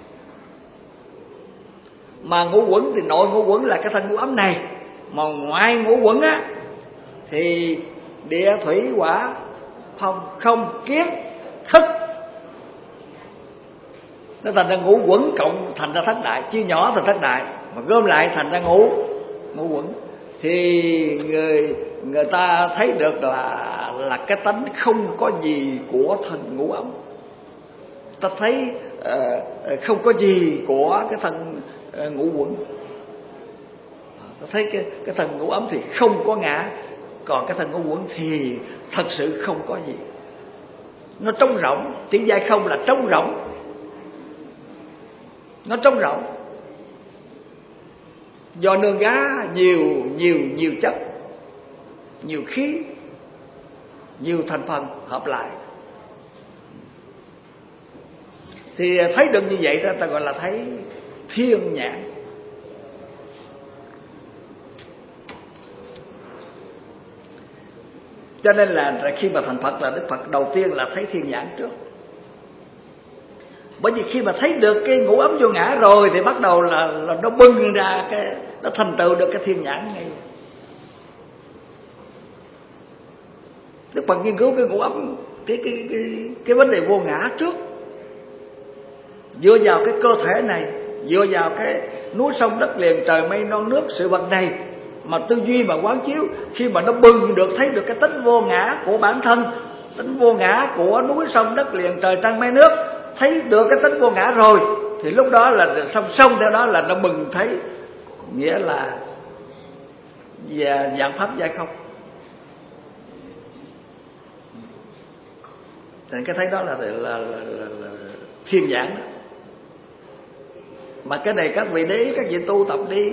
[SPEAKER 2] Mà ngũ uẩn thì nội ngũ uẩn là cái thân ngũ ấm này, mà ngoài ngũ uẩn á thì địa, thủy, hỏa, phong, không, kiến, thức, nó thành ra ngũ uẩn cộng thành ra thất đại, chia nhỏ thành thất đại mà gom lại thành ra ngũ ngũ uẩn. Thì người người ta thấy được là là cái tánh không có gì của thân ngũ ấm. Ta thấy uh, không có gì của cái thân uh, ngũ uẩn. Ta thấy cái cái thân ngũ ấm thì không có ngã, còn cái thân ngũ uẩn thì thật sự không có gì. Nó trống rỗng, chữ giai không là trống rỗng. Nó trống rỗng do nương gá nhiều nhiều nhiều chất, nhiều khí, nhiều thành phần hợp lại. Thì thấy được như vậy đó, ta gọi là thấy thiên nhãn. Cho nên là khi mà thành Phật là Đức Phật đầu tiên là thấy thiên nhãn trước. Bởi vì khi mà thấy được cái ngũ ấm vô ngã rồi thì bắt đầu là, là nó bưng ra cái, nó thành tựu được cái thiên nhãn ngay. Đức Phật nghiên cứu cái ngũ ấm, cái cái cái cái vấn đề vô ngã trước, dựa vào cái cơ thể này, dựa vào cái núi sông đất liền, trời mây non nước, sự vật này mà tư duy mà quán chiếu. Khi mà nó bừng được thấy được cái tính vô ngã của bản thân, tính vô ngã của núi sông đất liền, trời trăng mây nước, thấy được cái tính vô ngã rồi thì lúc đó là song song theo đó là nó bừng thấy, nghĩa là và dạng pháp giải không. Thì cái thấy đó là là, là, là, là thiên nhãn đó. Mà cái này các vị để ý, các vị tu tập đi.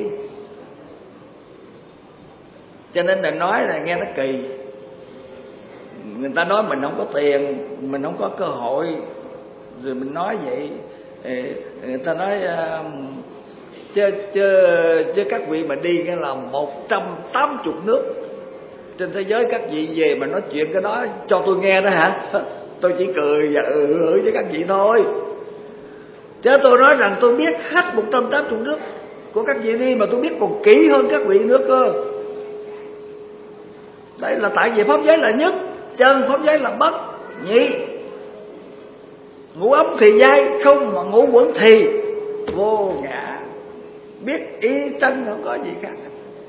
[SPEAKER 2] Cho nên là nói là nghe nó kỳ. Người ta nói mình không có tiền, mình không có cơ hội, rồi mình nói vậy. Người ta nói chứ, chứ, chứ các vị mà đi cái là một trăm tám mươi nước trên thế giới, các vị về mà nói chuyện cái đó cho tôi nghe đó hả? Tôi chỉ cười và ừ ừ với các vị thôi. Chứ tôi nói rằng tôi biết hết một trăm tám mươi nước của các vị đi, mà tôi biết còn kỹ hơn các vị nữa cơ. Đấy là tại vì pháp giới là nhất, chân pháp giới là bất nhị. Ngũ ấm thì dai không, mà ngũ quẩn thì vô ngã. Biết y chân không có gì khác.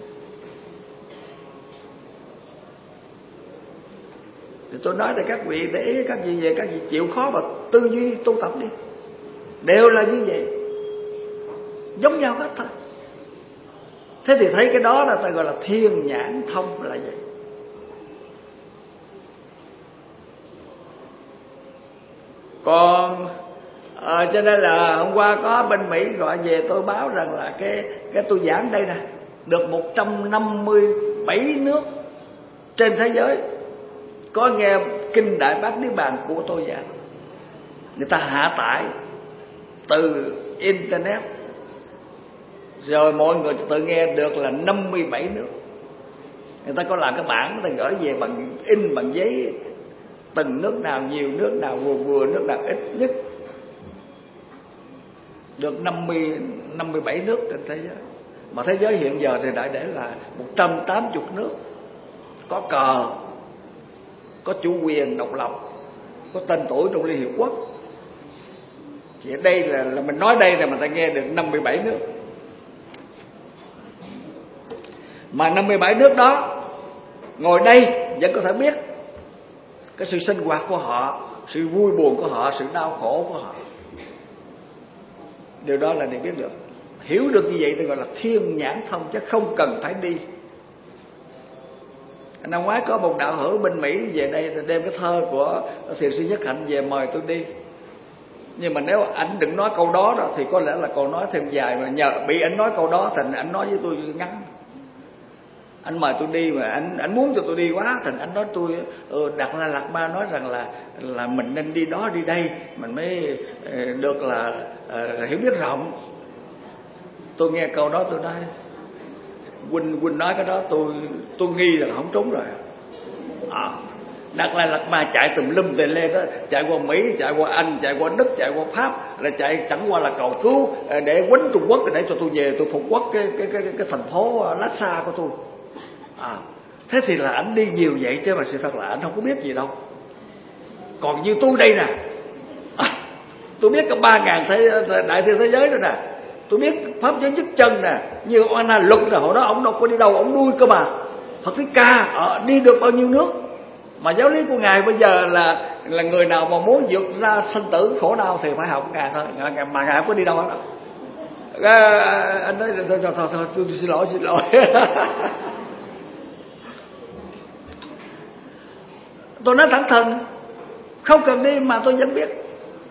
[SPEAKER 2] Thì tôi nói là các vị để ý, các vị về các vị chịu khó mà tư duy tu tập đi. Đều là như vậy, giống nhau hết thôi. Thế thì thấy cái đó là ta gọi là thiên nhãn thông là vậy. Còn à, cho nên là hôm qua có bên Mỹ gọi về tôi báo rằng là cái cái tôi giảng đây nè, được một trăm năm mươi bảy nước trên thế giới có nghe kinh Đại Bát Niết Bàn của tôi giảng. Người ta hạ tải từ internet, rồi mọi người tự nghe được là năm mươi bảy nước. Người ta có làm cái bản, người ta gửi về bằng in bằng giấy, từng nước nào nhiều, nước nào vừa vừa, nước nào ít nhất. Được năm mươi, năm mươi bảy nước trên thế giới. Mà thế giới hiện giờ thì đại để là một trăm tám mươi nước. Có cờ, có chủ quyền độc lập, có tên tuổi trong Liên Hiệp Quốc. Thì ở đây là, là mình nói đây là mình ta nghe được năm mươi bảy nước. Mà năm mươi bảy nước đó ngồi đây vẫn có thể biết cái sự sinh hoạt của họ, sự vui buồn của họ, sự đau khổ của họ. Điều đó là để biết được. Hiểu được như vậy thì gọi là thiên nhãn thông, chứ không cần phải đi. Năm ngoái có một đạo hữu bên Mỹ về đây thì đem cái thơ của thiền sư Nhất Hạnh về mời tôi đi. Nhưng mà nếu anh đừng nói câu đó đó thì có lẽ là còn nói thêm dài, mà nhờ bị anh nói câu đó thành anh nói với tôi ngắn. Anh mời tôi đi mà anh anh muốn cho tôi đi quá, thành anh nói tôi ừ, Đạt Lai Lạt Ma nói rằng là là mình nên đi đó đi đây mình mới được là uh, hiểu biết rộng. Tôi nghe câu đó tôi nói huynh huynh nói cái đó tôi tôi nghi là không trúng rồi. À, Đạt Lai Lạt Ma chạy tùm lum tề lê đó, chạy qua Mỹ, chạy qua Anh, chạy qua Đức, chạy qua Pháp, là chạy chẳng qua là cầu cứu để quánh Trung Quốc, để cho tôi về tôi phục quốc cái cái cái cái thành phố Lhasa của tôi. À, thế thì là anh đi nhiều vậy chứ mà sự thật là anh không có biết gì đâu. Còn như tôi đây nè, à, tôi biết có ba ngàn thế đại thiên thế giới rồi nè, tôi biết pháp giới nhất chân nè, như ông Ana Luật nè, hồi đó ông đâu có đi đâu, ông nuôi cơ mà. Phật Thích Ca à, đi được bao nhiêu nước, mà giáo lý của ngài bây giờ là là người nào mà muốn vượt ra sinh tử khổ đau thì phải học ngài thôi, ngài, mà ngài không có đi đâu hết. À, anh nói thôi thôi thôi, thôi tôi xin lỗi xin lỗi. Tôi nói thẳng thừng, không cần đi mà tôi vẫn biết.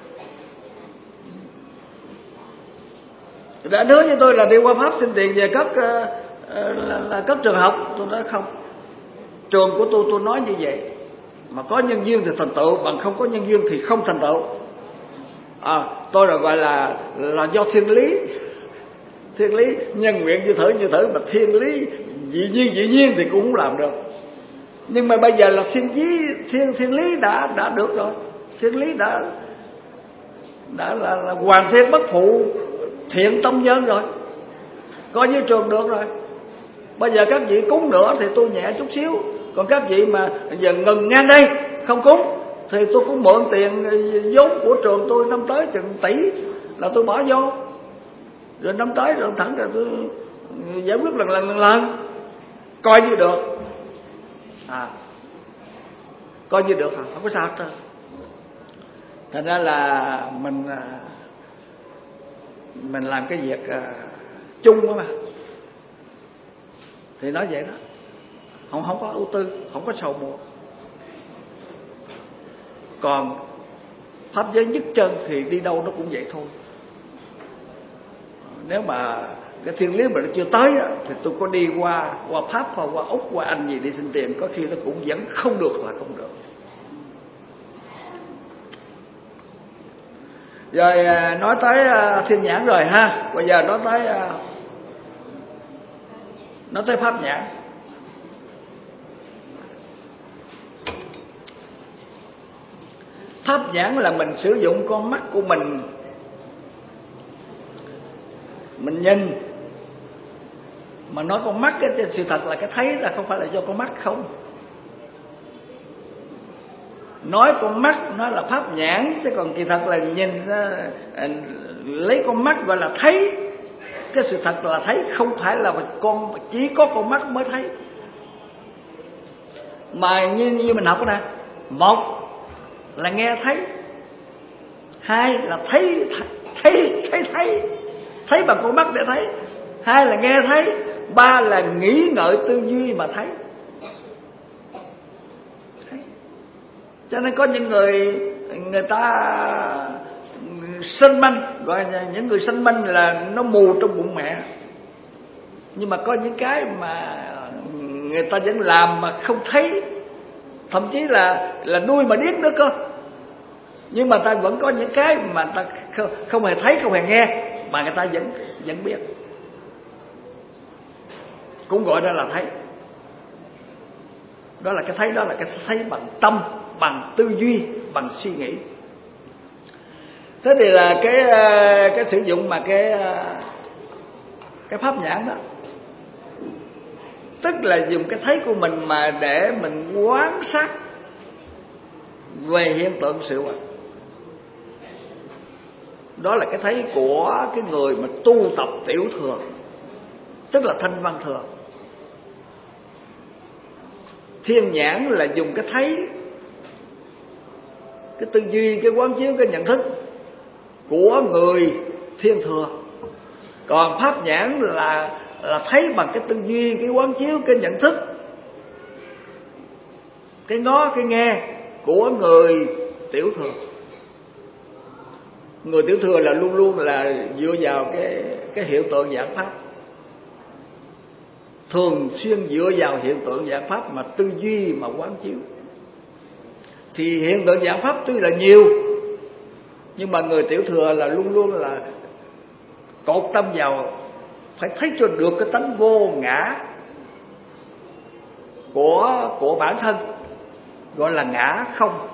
[SPEAKER 2] Đã hứa với tôi là đi qua Pháp xin tiền về cấp uh, là, là cấp trường học. Tôi nói không, trường của tôi tôi nói như vậy, mà có nhân duyên thì thành tựu, bằng không có nhân duyên thì không thành tựu. À, tôi là gọi là là do thiên lý. Thiên lý nhân nguyện như thử như thử, mà thiên lý dị nhiên dị nhiên thì cũng không làm được. Nhưng mà bây giờ là thiên lý thiên thiên lý đã đã được rồi, thiên lý đã đã là, là hoàn thiên bất phụ thiện tâm nhân rồi, coi như trường được rồi. Bây giờ các vị cúng nữa thì tôi nhẹ chút xíu, còn các vị mà giờ ngừng ngang đây không cúng thì tôi cũng mượn tiền vốn của trường tôi năm tới chừng tỷ là tôi bỏ vô, rồi năm tới rồi thẳng là tôi giải quyết lần lần lần lần, coi như được. À, coi như được, không có sao hết. Thành ra là mình mình làm cái việc uh, chung đó mà. Thì nói vậy đó, không không có ưu tư, không có sầu muộn. Còn pháp giới nhất chân thì đi đâu nó cũng vậy thôi. Nếu mà cái thiên lý mà nó chưa tới đó, thì tôi có đi qua qua Pháp hoặc qua Úc, qua Anh gì đi xin tiền, có khi nó cũng vẫn không được là không được. Rồi nói tới thiên nhãn rồi ha, bây giờ nói tới nói tới pháp nhãn. Pháp nhãn là mình sử dụng con mắt của mình, mình nhìn. Mà nói con mắt ấy, sự thật là cái thấy là không phải là do con mắt không. Nói con mắt nó là pháp nhãn, chứ còn kỳ thật là nhìn lấy con mắt gọi là thấy. Cái sự thật là thấy, không phải là con chỉ có con mắt mới thấy. Mà như, như mình học nè, một là nghe thấy, hai là thấy thấy thấy thấy thấy bằng con mắt để thấy, hai là nghe thấy, ba là nghĩ ngợi tư duy mà thấy. Cho nên có những người người ta sinh manh, gọi là những người sinh manh là nó mù trong bụng mẹ. Nhưng mà có những cái mà người ta vẫn làm mà không thấy, thậm chí là là nuôi mà điếc nữa cơ. Nhưng mà ta vẫn có những cái mà ta không, không hề thấy, không hề nghe, mà người ta vẫn vẫn biết. Cũng gọi đó là thấy. Đó là cái thấy, đó là cái thấy bằng tâm, bằng tư duy, bằng suy nghĩ. Thế thì là cái cái sử dụng mà cái cái pháp nhãn đó, tức là dùng cái thấy của mình mà để mình quan sát về hiện tượng sự vật. Đó là cái thấy của cái người mà tu tập tiểu thừa, tức là thanh văn thừa. Thiên nhãn là dùng cái thấy, cái tư duy, cái quán chiếu, cái nhận thức của người thiên thừa. Còn pháp nhãn là là thấy bằng cái tư duy, cái quán chiếu, cái nhận thức, cái ngó, cái nghe của người tiểu thừa. Người tiểu thừa là luôn luôn là dựa vào cái cái hiện tượng dạng pháp, thường xuyên dựa vào hiện tượng dạng pháp mà tư duy, mà quán chiếu. Thì hiện tượng dạng pháp tuy là nhiều, nhưng mà người tiểu thừa là luôn luôn là cột tâm vào phải thấy cho được cái tánh vô ngã của của bản thân, gọi là ngã không.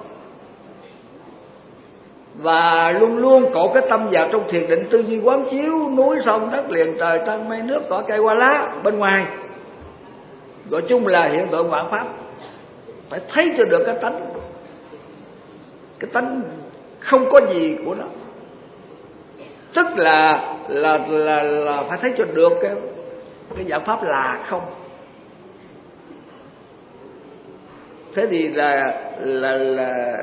[SPEAKER 2] Và luôn luôn cột cái tâm vào trong thiền định tư duy quán chiếu núi sông đất liền trời trăng mây nước cỏ cây hoa lá bên ngoài, gọi chung là hiện tượng vạn pháp. Phải thấy cho được cái tánh, cái tánh không có gì của nó, tức là là là là phải thấy cho được cái cái dạng pháp là không. Thế thì là là là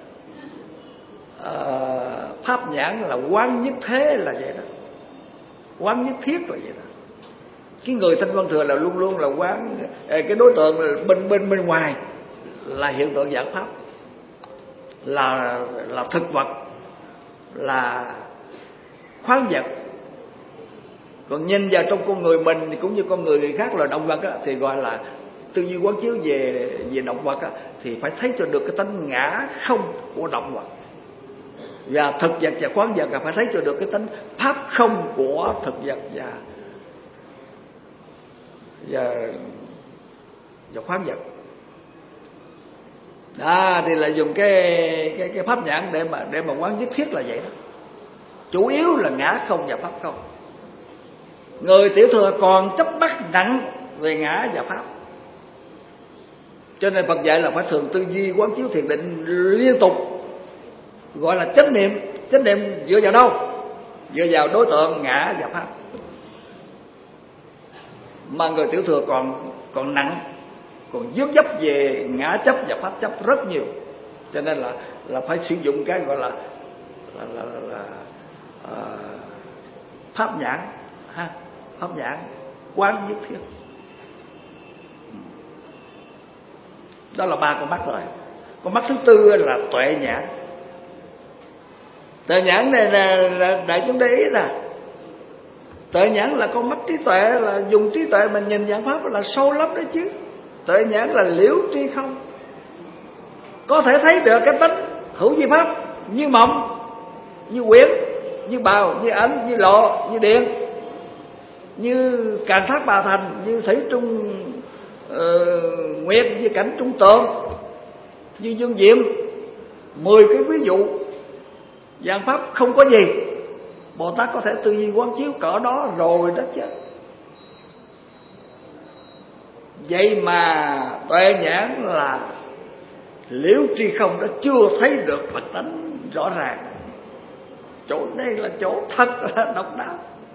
[SPEAKER 2] uh, pháp nhãn là quán nhất thế là vậy đó, quán nhất thiết là vậy đó. Cái người thanh văn thừa là luôn luôn là quán cái đối tượng là bên bên bên ngoài là hiện tượng dạng pháp, là là thực vật, là khoáng vật. Còn nhìn vào trong con người mình cũng như con người, người khác là động vật á, thì gọi là tư duy quán chiếu về về động vật á, thì phải thấy cho được cái tánh ngã không của động vật. Và thực vật và khoáng vật là phải thấy cho được cái tánh pháp không của thực vật và và, và khoáng vật. Đó thì là dùng cái cái cái pháp nhãn để mà để mà quán nhất thiết là vậy đó. Chủ yếu là ngã không và pháp không. Người tiểu thừa còn chấp bắt nặng về ngã và pháp, cho nên Phật dạy là phải thường tư duy quán chiếu thiền định liên tục, gọi là chánh niệm. Chánh niệm dựa vào đâu? Dựa vào đối tượng ngã và pháp. Mà người tiểu thừa còn còn nặng, còn dướng dấp về ngã chấp và pháp chấp rất nhiều, cho nên là là phải sử dụng cái gọi là là là, là, là uh, pháp nhãn ha, pháp nhãn quán nhất thiết. Đó là ba con mắt rồi. Con mắt thứ tư là tuệ nhãn. Tuệ nhãn này là, là đại chúng để ý nè. Tuệ nhãn là con mắt trí tuệ, là dùng trí tuệ mà nhìn dạng pháp là sâu lắm đó chứ. Tuệ nhãn là liễu tri không, có thể thấy được cái tánh hữu vi pháp như mộng, như quyển, như bào, như ánh, như lộ, như điện, như càn thác bà thành, như thủy trung uh, nguyệt, như cảnh trung tượng, như dương diệm. Mười cái ví dụ dạng pháp không có gì, Bồ Tát có thể tư duy quán chiếu cỡ đó rồi đó chứ. Vậy mà tuệ nhãn là liễu tri không đã chưa thấy được Phật tánh rõ ràng. Chỗ đây là chỗ thật là độc đáo.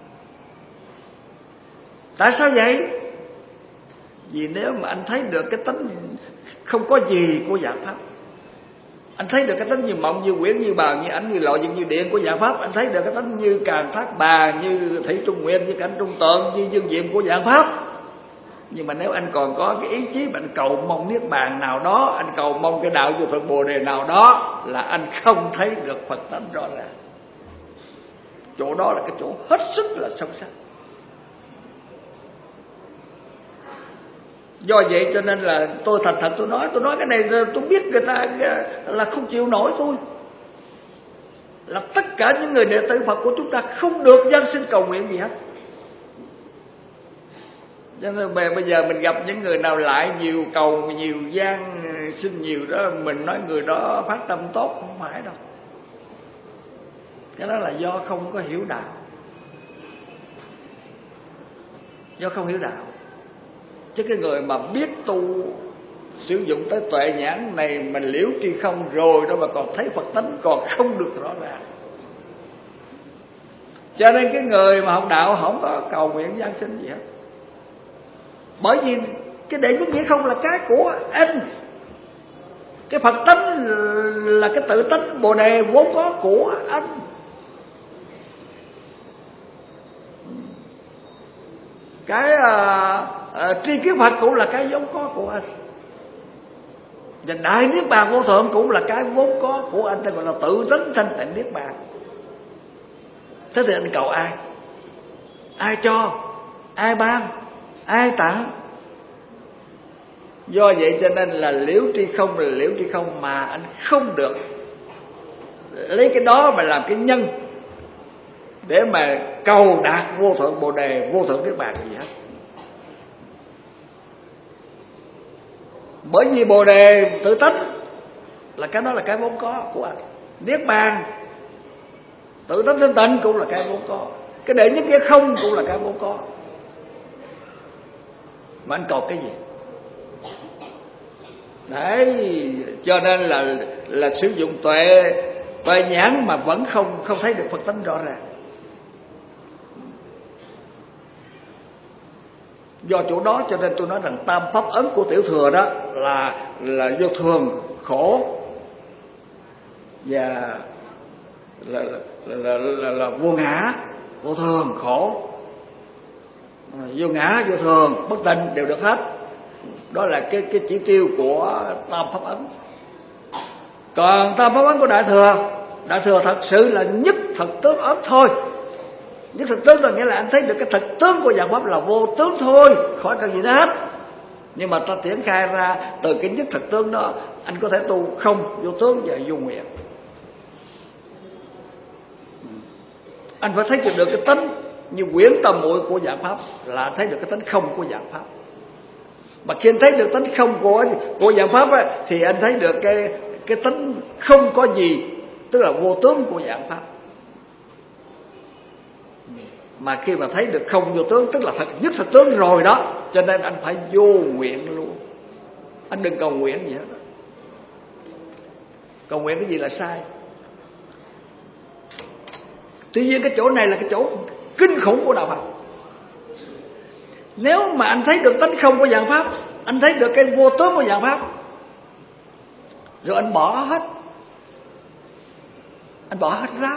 [SPEAKER 2] Tại sao vậy? Vì nếu mà anh thấy được cái tánh không có gì của dạng pháp, anh thấy được cái tánh như mộng, như quyển, như bào, như ánh, như lộ, như điện của dạng pháp, anh thấy được cái tánh như càn thác bà, như thủy trung nguyệt, như cảnh trung tượng, như dương diệm của dạng pháp. Nhưng mà nếu anh còn có cái ý chí mà anh cầu mong niết bàn nào đó, anh cầu mong cái đạo vô thượng bồ đề nào đó, là anh không thấy được Phật tánh rõ ràng. Chỗ đó là cái chỗ hết sức là sâu sắc. Do vậy cho nên là tôi thành thật tôi nói, tôi nói cái này tôi biết người ta là không chịu nổi tôi. Là tất cả những người đệ tử Phật của chúng ta không được gian sinh cầu nguyện gì hết. Cho nên bây giờ mình gặp những người nào lại nhiều cầu, nhiều gian xin nhiều đó, mình nói người đó phát tâm tốt, không phải đâu. Cái đó là do không có hiểu đạo. Do không hiểu đạo. Chứ cái người mà biết tu, sử dụng tới tuệ nhãn này, mình liễu tri không rồi đó mà còn thấy Phật tánh còn không được rõ ràng. Cho nên cái người mà học đạo không có cầu nguyện giáng sinh gì hết. Bởi vì cái đệ nhất nghĩa không là cái của anh. Cái Phật tánh là cái tự tánh Bồ Đề vốn có của anh. Cái à, à, tri kiến Phật cũng là cái vốn có của anh. Và đại niết bàn vô thượng cũng là cái vốn có của anh. Ta gọi là tự tánh thanh tịnh niết bàn. Thế thì anh cầu ai? Ai cho? Ai ban? Ai tặng? Do vậy cho nên là liễu tri không là liễu tri không, mà anh không được lấy cái đó mà làm cái nhân để mà cầu đạt vô thượng bồ đề, vô thượng niết bàn gì hết. Bởi vì bồ đề tự tánh là cái đó là cái vốn có của anh. Niết bàn tự tánh thanh tịnh cũng là cái vốn có. Cái đệ nhất nghĩa không cũng là cái vốn có. Mà anh cầu cái gì? Đấy, cho nên là là sử dụng tuệ tuệ nhãn mà vẫn không không thấy được Phật tánh rõ ràng. Do chỗ đó cho nên tôi nói rằng tam pháp ấn của tiểu thừa đó là là vô thường, khổ và là là là, là, là, là vô ngã, vô thường, khổ, vô ngã, vô thường, bất tịnh đều được hết. Đó là cái cái chỉ tiêu của tam pháp ấn. Còn tam pháp ấn của đại thừa, đại thừa thật sự là nhất thực tướng ấn thôi. Nhất thực tướng là nghĩa là anh thấy được cái thực tướng của dạng pháp là vô tướng thôi, khỏi cần gì hết. Nhưng mà ta triển khai ra từ cái nhất thực tướng đó, anh có thể tu không vô tướng và vô nguyện. Anh phải thấy được cái tánh như quyển tầm muội của dạng pháp là thấy được cái tánh không của dạng pháp. Mà khi anh thấy được tánh không của của dạng pháp á, thì anh thấy được cái cái tánh không có gì, tức là vô tướng của dạng pháp. Mà khi mà thấy được không vô tướng, tức là thật nhất thật tướng rồi đó, cho nên anh phải vô nguyện luôn. Anh đừng cầu nguyện gì hết. Cầu nguyện cái gì là sai. Tuy nhiên cái chỗ này là cái chỗ kinh khủng của đạo Phật. Nếu mà anh thấy được tánh không của dạng pháp, anh thấy được cái vô tướng của dạng pháp, rồi anh bỏ hết, anh bỏ hết ráo,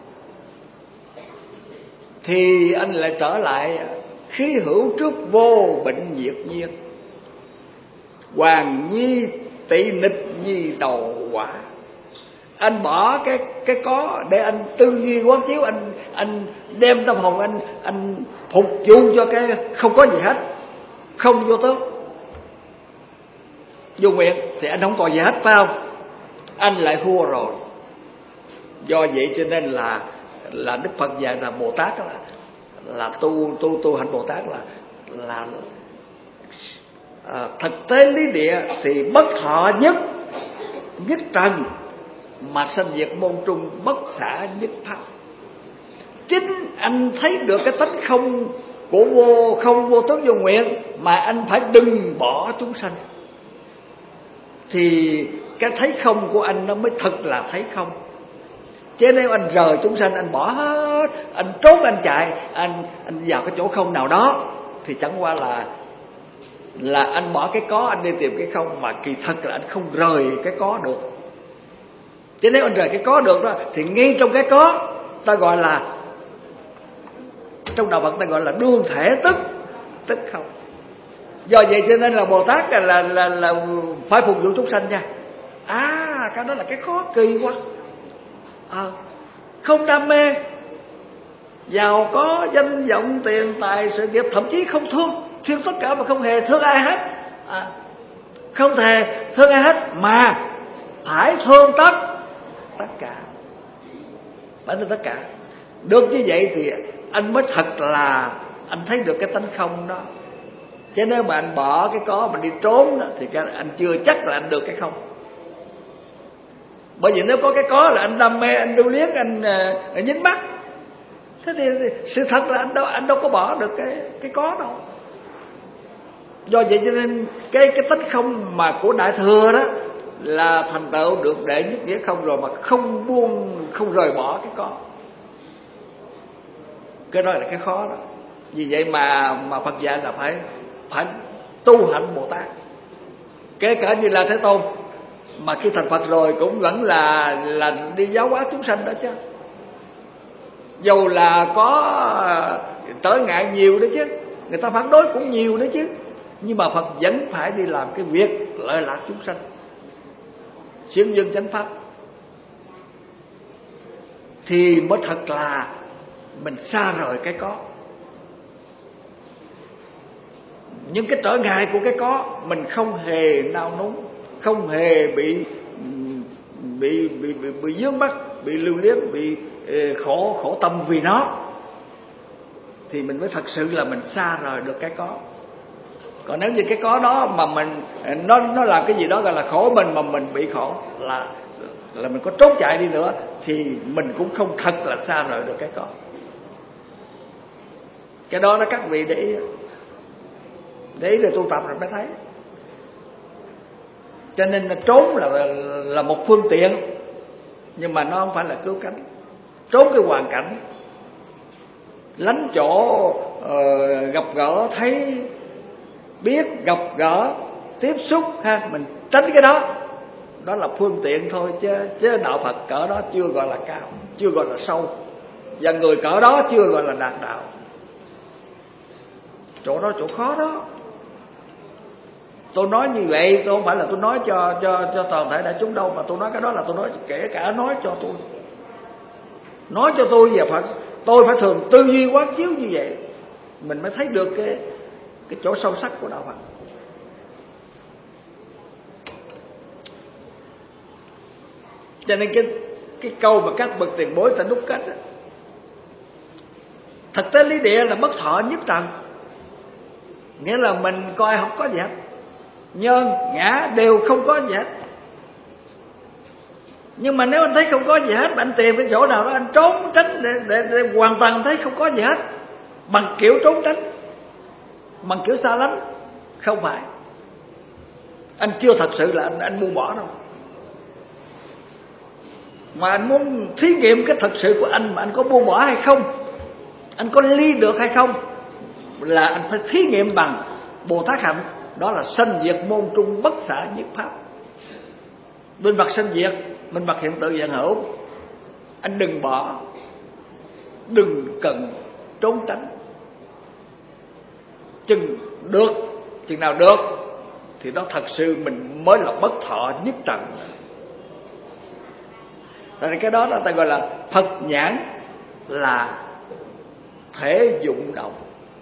[SPEAKER 2] thì anh lại trở lại khí hữu trước vô bệnh diệt nhiên, hoàng nhi tỷ nịch nhi đầu quả. Anh bỏ cái cái có để anh tư duy quán chiếu, anh anh đem tâm hồn anh anh phục vụ cho cái không có gì hết, không vô tướng vô nguyện, thì anh không còn gì hết, phải không? Anh lại thua rồi. Do vậy cho nên là là Đức Phật dạy là Bồ Tát là là tu tu tu hành Bồ Tát là là à, thực tế lý địa thì bất thọ nhất nhất trần, mà sanh diệt môn trung bất xả nhất pháp. Chính anh thấy được cái tánh không của vô không vô tướng vô nguyện, mà anh phải đừng bỏ chúng sanh, thì cái thấy không của anh nó mới thật là thấy không. Chứ nếu anh rời chúng sanh, anh bỏ hết, anh trốn, anh chạy, anh anh vào cái chỗ không nào đó, thì chẳng qua là là anh bỏ cái có, anh đi tìm cái không, mà kỳ thật là anh không rời cái có được. Chứ nếu anh rời cái có được đó, thì ngay trong cái có ta gọi là, trong đạo Phật ta gọi là đương thể tức tức không. Do vậy cho nên là Bồ Tát là là là, là phải phục vụ chúng sanh nha. À, cái đó là cái khó kỳ quá. À, không đam mê, giàu có, danh vọng, tiền tài, sự nghiệp, thậm chí không thương, thương tất cả mà không hề thương ai hết. À, không hề thương ai hết, mà phải thương tất tất cả, phải thương tất cả. Được như vậy thì anh mới thật là anh thấy được cái tánh không đó. Chứ nếu mà anh bỏ cái có mà đi trốn đó, thì anh chưa chắc là anh được cái không. Bởi vì nếu có cái có là anh đam mê, anh lưu luyến, anh, anh dính mắc. Thế thì, thì sự thật là anh đâu anh đâu có bỏ được cái cái có đâu. Do vậy cho nên cái cái tánh không mà của Đại Thừa đó là thành tựu được đệ nhất nghĩa không rồi, mà không buông, không rời bỏ cái có. Cái đó là cái khó đó. Vì vậy mà mà Phật dạy là phải phải tu hạnh Bồ Tát. Kể cả như là Thế Tôn, mà khi thành Phật rồi cũng vẫn là là đi giáo hóa chúng sanh đó chứ. Dầu là có trở ngại nhiều đó chứ, người ta phản đối cũng nhiều đó chứ, nhưng mà Phật vẫn phải đi làm cái việc lợi lạc chúng sanh, siêng dân chánh pháp, thì mới thật là mình xa rời cái có. Những cái trở ngại của cái có mình không hề nao núng, không hề bị bị bị bị, bị vướng mắc, bị lưu luyến, bị khổ khổ tâm vì nó, thì mình mới thật sự là mình xa rời được cái có. Còn nếu như cái có đó mà mình nó nó làm cái gì đó gọi là khổ mình, mà mình bị khổ, là là mình có trốn chạy đi nữa, thì mình cũng không thật là xa rời được cái có. Cái đó đó các vị để ý, để ý rồi tu tập rồi mới thấy. Cho nên là trốn là là một phương tiện, nhưng mà nó không phải là cứu cánh. Trốn cái hoàn cảnh, lánh chỗ uh, gặp gỡ, thấy biết, gặp gỡ, tiếp xúc ha, mình tránh cái đó. Đó là phương tiện thôi, chứ chứ đạo Phật cỡ đó chưa gọi là cao, chưa gọi là sâu, và người cỡ đó chưa gọi là đạt đạo. Chỗ đó chỗ khó đó. Tôi nói như vậy tôi không phải là tôi nói cho cho cho toàn thể đại chúng đâu, mà tôi nói cái đó là tôi nói kể cả nói cho tôi, nói cho tôi và Phật. Tôi phải thường tư duy quán chiếu như vậy, mình mới thấy được cái cái chỗ sâu sắc của đạo Phật. Cho nên cái cái câu mà các bậc tiền bối ta đúc kết đó, thực tế lý địa là bất thọ nhất trần, nghĩa là mình coi không có gì hết, nhân ngã đều không có gì hết. Nhưng mà nếu anh thấy không có gì hết, mà anh tìm cái chỗ nào đó anh trốn tránh để, để, để hoàn toàn thấy không có gì hết, bằng kiểu trốn tránh, bằng kiểu xa lánh, không phải. Anh chưa thật sự là anh, anh buông bỏ đâu. Mà anh muốn thí nghiệm cái thật sự của anh, mà anh có buông bỏ hay không, anh có ly được hay không, là anh phải thí nghiệm bằng Bồ Tát hạnh. Đó là sanh diệt môn trung bất xả nhất pháp. Minh bạch sanh diệt, minh bạch hiện tượng hiện hữu. Anh đừng bỏ, đừng cần trốn tránh. Chừng được, chừng nào được thì đó thật sự mình mới là bất thọ nhất trần. Tại cái đó ta gọi là Phật nhãn là thể dụng động.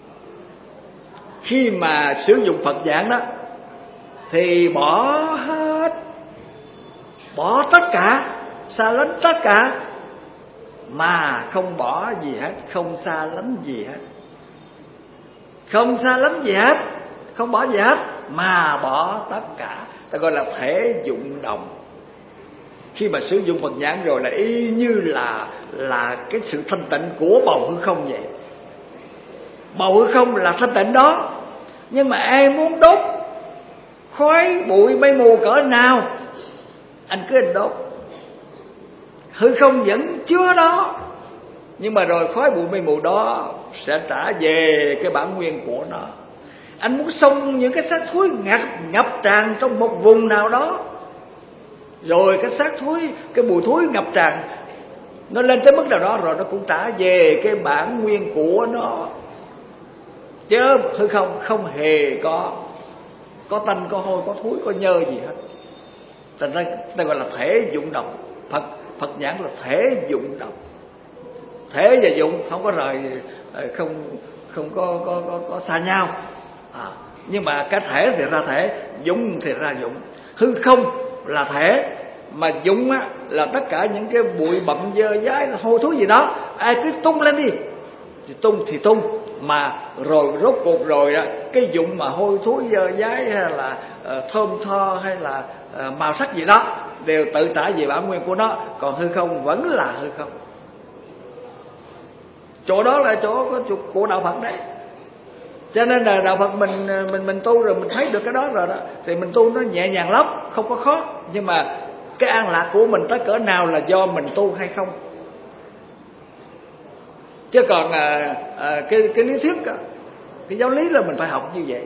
[SPEAKER 2] Khi mà sử dụng Phật nhãn đó thì bỏ hết, bỏ tất cả, xa lánh tất cả, mà không bỏ gì hết, không xa lánh gì hết, không xa lánh gì hết, không bỏ gì hết, mà bỏ tất cả. Ta gọi là thể dụng động. Khi mà sử dụng Phật nhãn rồi là y như là là cái sự thanh tịnh của bầu hư không vậy. Bầu hư không là thanh tịnh đó, nhưng mà ai muốn đốt khói bụi mây mù cỡ nào, anh cứ anh đốt. Hư không vẫn chứa đó, nhưng mà rồi khói bụi mây mù đó sẽ trả về cái bản nguyên của nó. Anh muốn xông những cái xác thối ngập ngập tràn trong một vùng nào đó, rồi cái xác thối, cái mùi thối ngập tràn, nó lên tới mức nào đó rồi nó cũng trả về cái bản nguyên của nó. Chứ hư không không hề có có tanh, có hôi, có thối, có nhơ gì hết. Thành ra ta gọi là thể dụng động. Phật Phật nhãn là thể dụng động. Thể và dụng không có rời, không không có có có, có xa nhau. À, nhưng mà cái thể thì ra thể, dụng thì ra dụng. Hư không là thể, mà dụng á là tất cả những cái bụi bặm dơ dái hôi thối gì đó, ai cứ tung lên đi thì tung thì tung, mà rồi rốt cuộc rồi đó, cái dụng mà hôi thối dơ dái hay là uh, thơm tho hay là uh, màu sắc gì đó đều tự trả về bản nguyên của nó. Còn hư không vẫn là hư không. Chỗ đó là chỗ có chỗ của đạo Phật đấy. Cho nên là đạo Phật mình mình mình tu rồi mình thấy được cái đó rồi đó, thì mình tu nó nhẹ nhàng lắm, không có khó. Nhưng mà cái an lạc của mình tới cỡ nào là do mình tu hay không. Chứ còn à, à, cái cái lý thuyết đó, cái giáo lý là mình phải học như vậy.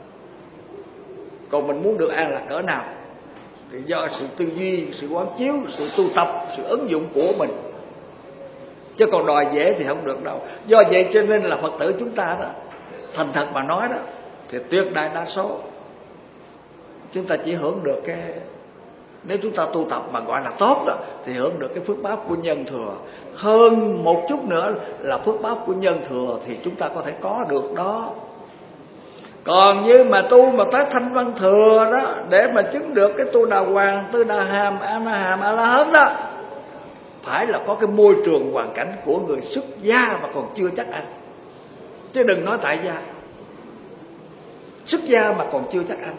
[SPEAKER 2] Còn mình muốn được an lạc cỡ nào thì do sự tư duy, sự quán chiếu, sự tu tập, sự ứng dụng của mình. Chứ còn đòi dễ thì không được đâu. Do vậy cho nên là Phật tử chúng ta đó, thành thật mà nói đó, thì tuyệt đại đa số chúng ta chỉ hưởng được cái, nếu chúng ta tu tập mà gọi là tốt đó, thì hưởng được cái phước báo của nhân thừa. Hơn một chút nữa là phước báo của nhân thừa thì chúng ta có thể có được đó. Còn như mà tu mà tới thanh văn thừa đó, để mà chứng được cái tu đà hoàng, tư đà hàm, a na hàm, a la hán đó, phải là có cái môi trường hoàn cảnh của người xuất gia mà còn chưa chắc ăn. Chứ đừng nói tại gia. Xuất gia mà còn chưa chắc ăn,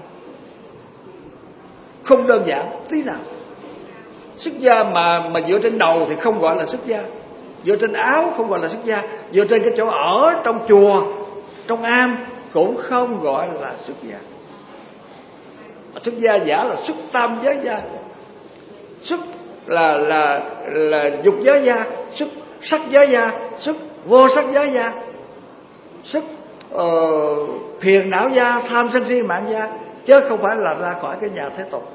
[SPEAKER 2] không đơn giản tí nào. Xuất gia mà mà dựa trên đầu thì không gọi là xuất gia, dựa trên áo không gọi là xuất gia, dựa trên cái chỗ ở trong chùa, trong am cũng không gọi là xuất gia. Xuất gia giả là xuất tam giới gia. Xuất là là là dục giới gia, xuất sắc giới gia, xuất vô sắc giới gia, xuất uh, phiền não gia, tham sân si mạng gia, chứ không phải là ra khỏi cái nhà thế tục.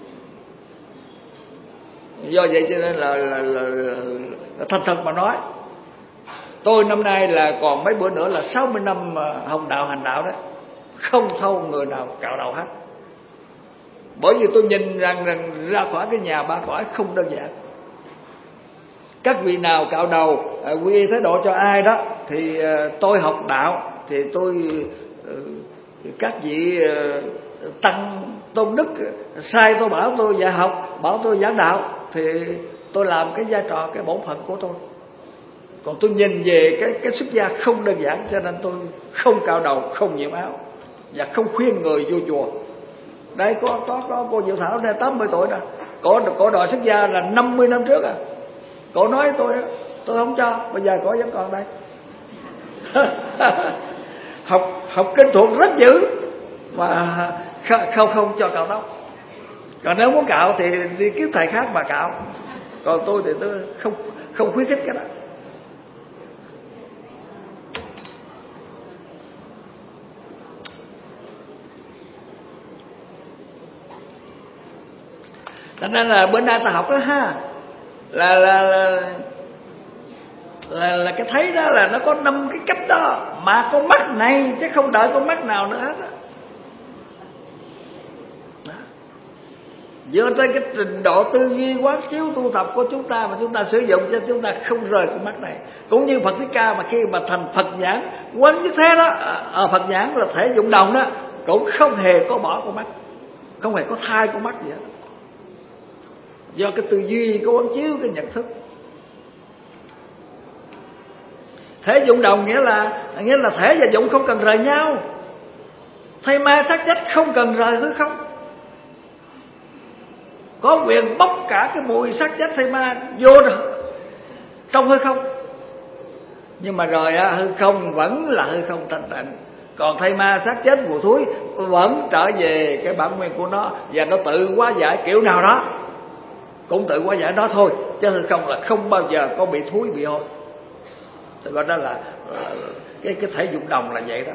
[SPEAKER 2] Do vậy cho nên là, là, là, là, là thành thật mà nói, tôi năm nay là còn mấy bữa nữa là sáu mươi năm học đạo hành đạo đấy, không thâu người nào cạo đầu hết. Bởi vì tôi nhìn rằng, rằng ra khỏi cái nhà ba cõi không đơn giản. Các vị nào cạo đầu quy y thái độ cho ai đó thì tôi học đạo thì tôi, các vị tăng tôn đức sai tôi bảo tôi dạy học, bảo tôi giảng đạo, thì tôi làm cái vai trò, cái bổn phận của tôi. Còn tôi nhìn về cái cái xuất gia không đơn giản, cho nên tôi không cạo đầu, không nhiễm áo và không khuyên người vô chùa. Đây có có có cô Diệu Thảo này tám mươi tuổi nè, cổ cổ đòi xuất gia là năm mươi năm trước à. Cổ nói tôi tôi không cho, bây giờ cổ vẫn còn đây. học học kinh thuộc rất dữ mà không không cho cạo tóc. Còn nếu muốn cạo thì đi kiếm thầy khác mà cạo. Còn tôi thì tôi không không khuyến khích cái đó. Cho nên là bữa nay ta học đó ha, là là là là, là cái thấy đó là nó có năm cái cách đó, mà con mắt này chứ không đợi con mắt nào nữa hết á. dựa trên cái trình độ tư duy quán chiếu tu tập của chúng ta mà chúng ta sử dụng cho chúng ta không rời con mắt này. Cũng như Phật Thích Ca mà khi mà thành Phật nhãn quán như thế đó, ở Phật nhãn là thể dụng đồng đó, cũng không hề có bỏ con mắt, không hề có thai con mắt gì hết, do cái tư duy, cái quán chiếu, cái nhận thức. Thể dụng đồng nghĩa là nghĩa là thể và dụng không cần rời nhau. Thây ma xác chết không cần rời hư không, có quyền bốc cả cái mùi xác chết thây ma vô trong hư không. Nhưng mà rồi á, hư không vẫn là hư không thanh tịnh. Còn thây ma xác chết mùi thúi vẫn trở về cái bản nguyên của nó, và nó tự hóa giải kiểu nào đó cũng tự hóa giải đó thôi, chứ hư không là không bao giờ có bị thúi bị hôi. Thì đó là, là cái cái thể dụng đồng là vậy đó.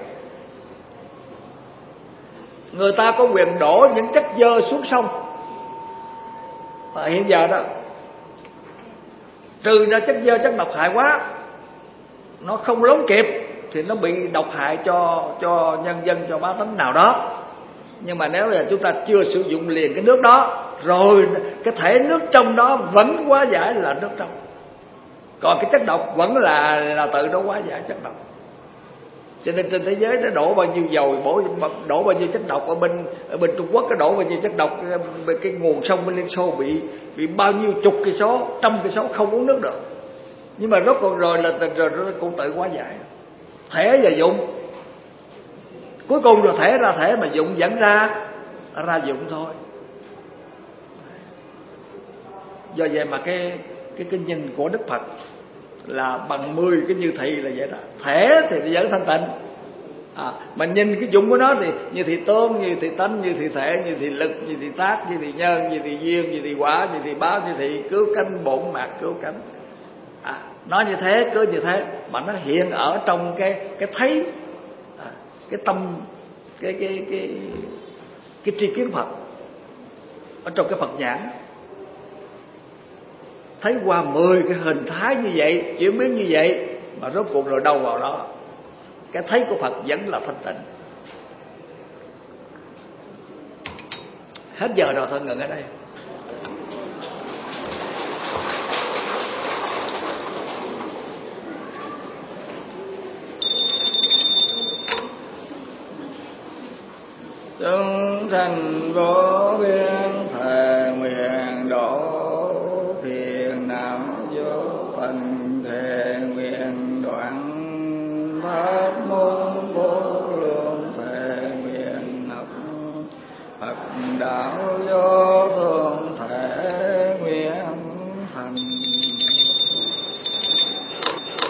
[SPEAKER 2] Người ta có quyền đổ những chất dơ xuống sông. Và hiện giờ đó, trừ ra chất dơ, chất độc hại quá, nó không lống kịp thì nó bị độc hại cho cho nhân dân, cho bá tánh nào đó. Nhưng mà nếu là chúng ta chưa sử dụng liền cái nước đó, rồi cái thể nước trong đó vẫn hóa giải là nước trong, còn cái chất độc vẫn là là tự nó hóa giải chất độc. Cho nên trên thế giới nó đổ bao nhiêu dầu, đổ, đổ bao nhiêu chất độc. Ở bên ở bên Trung Quốc nó đổ bao nhiêu chất độc, cái nguồn sông bên Liên Xô bị bị bao nhiêu chục cây số, trăm cây số không uống nước được. Nhưng mà rốt cuộc rồi là rồi nó cũng tự hóa giải. Thể và dụng, cuối cùng rồi thể ra thể mà dụng dẫn ra ra dụng thôi. Do vậy mà cái cái cái nhìn của Đức Phật là bằng mười cái như thị là vậy đó. Thể thì dẫn thanh tịnh, à, mà nhìn cái dụng của nó thì như thị tướng, như thị tánh, như thị thể, như thị lực, như thị tác, như thị nhân, như thị duyên, như thị quả, như thị báo, như thị cứu cánh, bổn mạc cứu cánh. À, nói như thế, cứ như thế mà nó hiện ở trong cái cái thấy, à, cái tâm, cái cái cái cái tri kiến Phật ở trong cái Phật nhãn. Thấy qua mười cái hình thái như vậy, chuyển biến như vậy, mà rốt cuộc rồi đâu vào đó cái thấy của Phật vẫn là thanh tịnh. Hết giờ rồi thôi, ngừng ở đây. Chúng sanh vô biên thề nguyện độ phiền não vô phần, thề nguyện đoạn pháp môn vô lượng, thề nguyện học Phật đạo vô thượng, thể nguyện thành.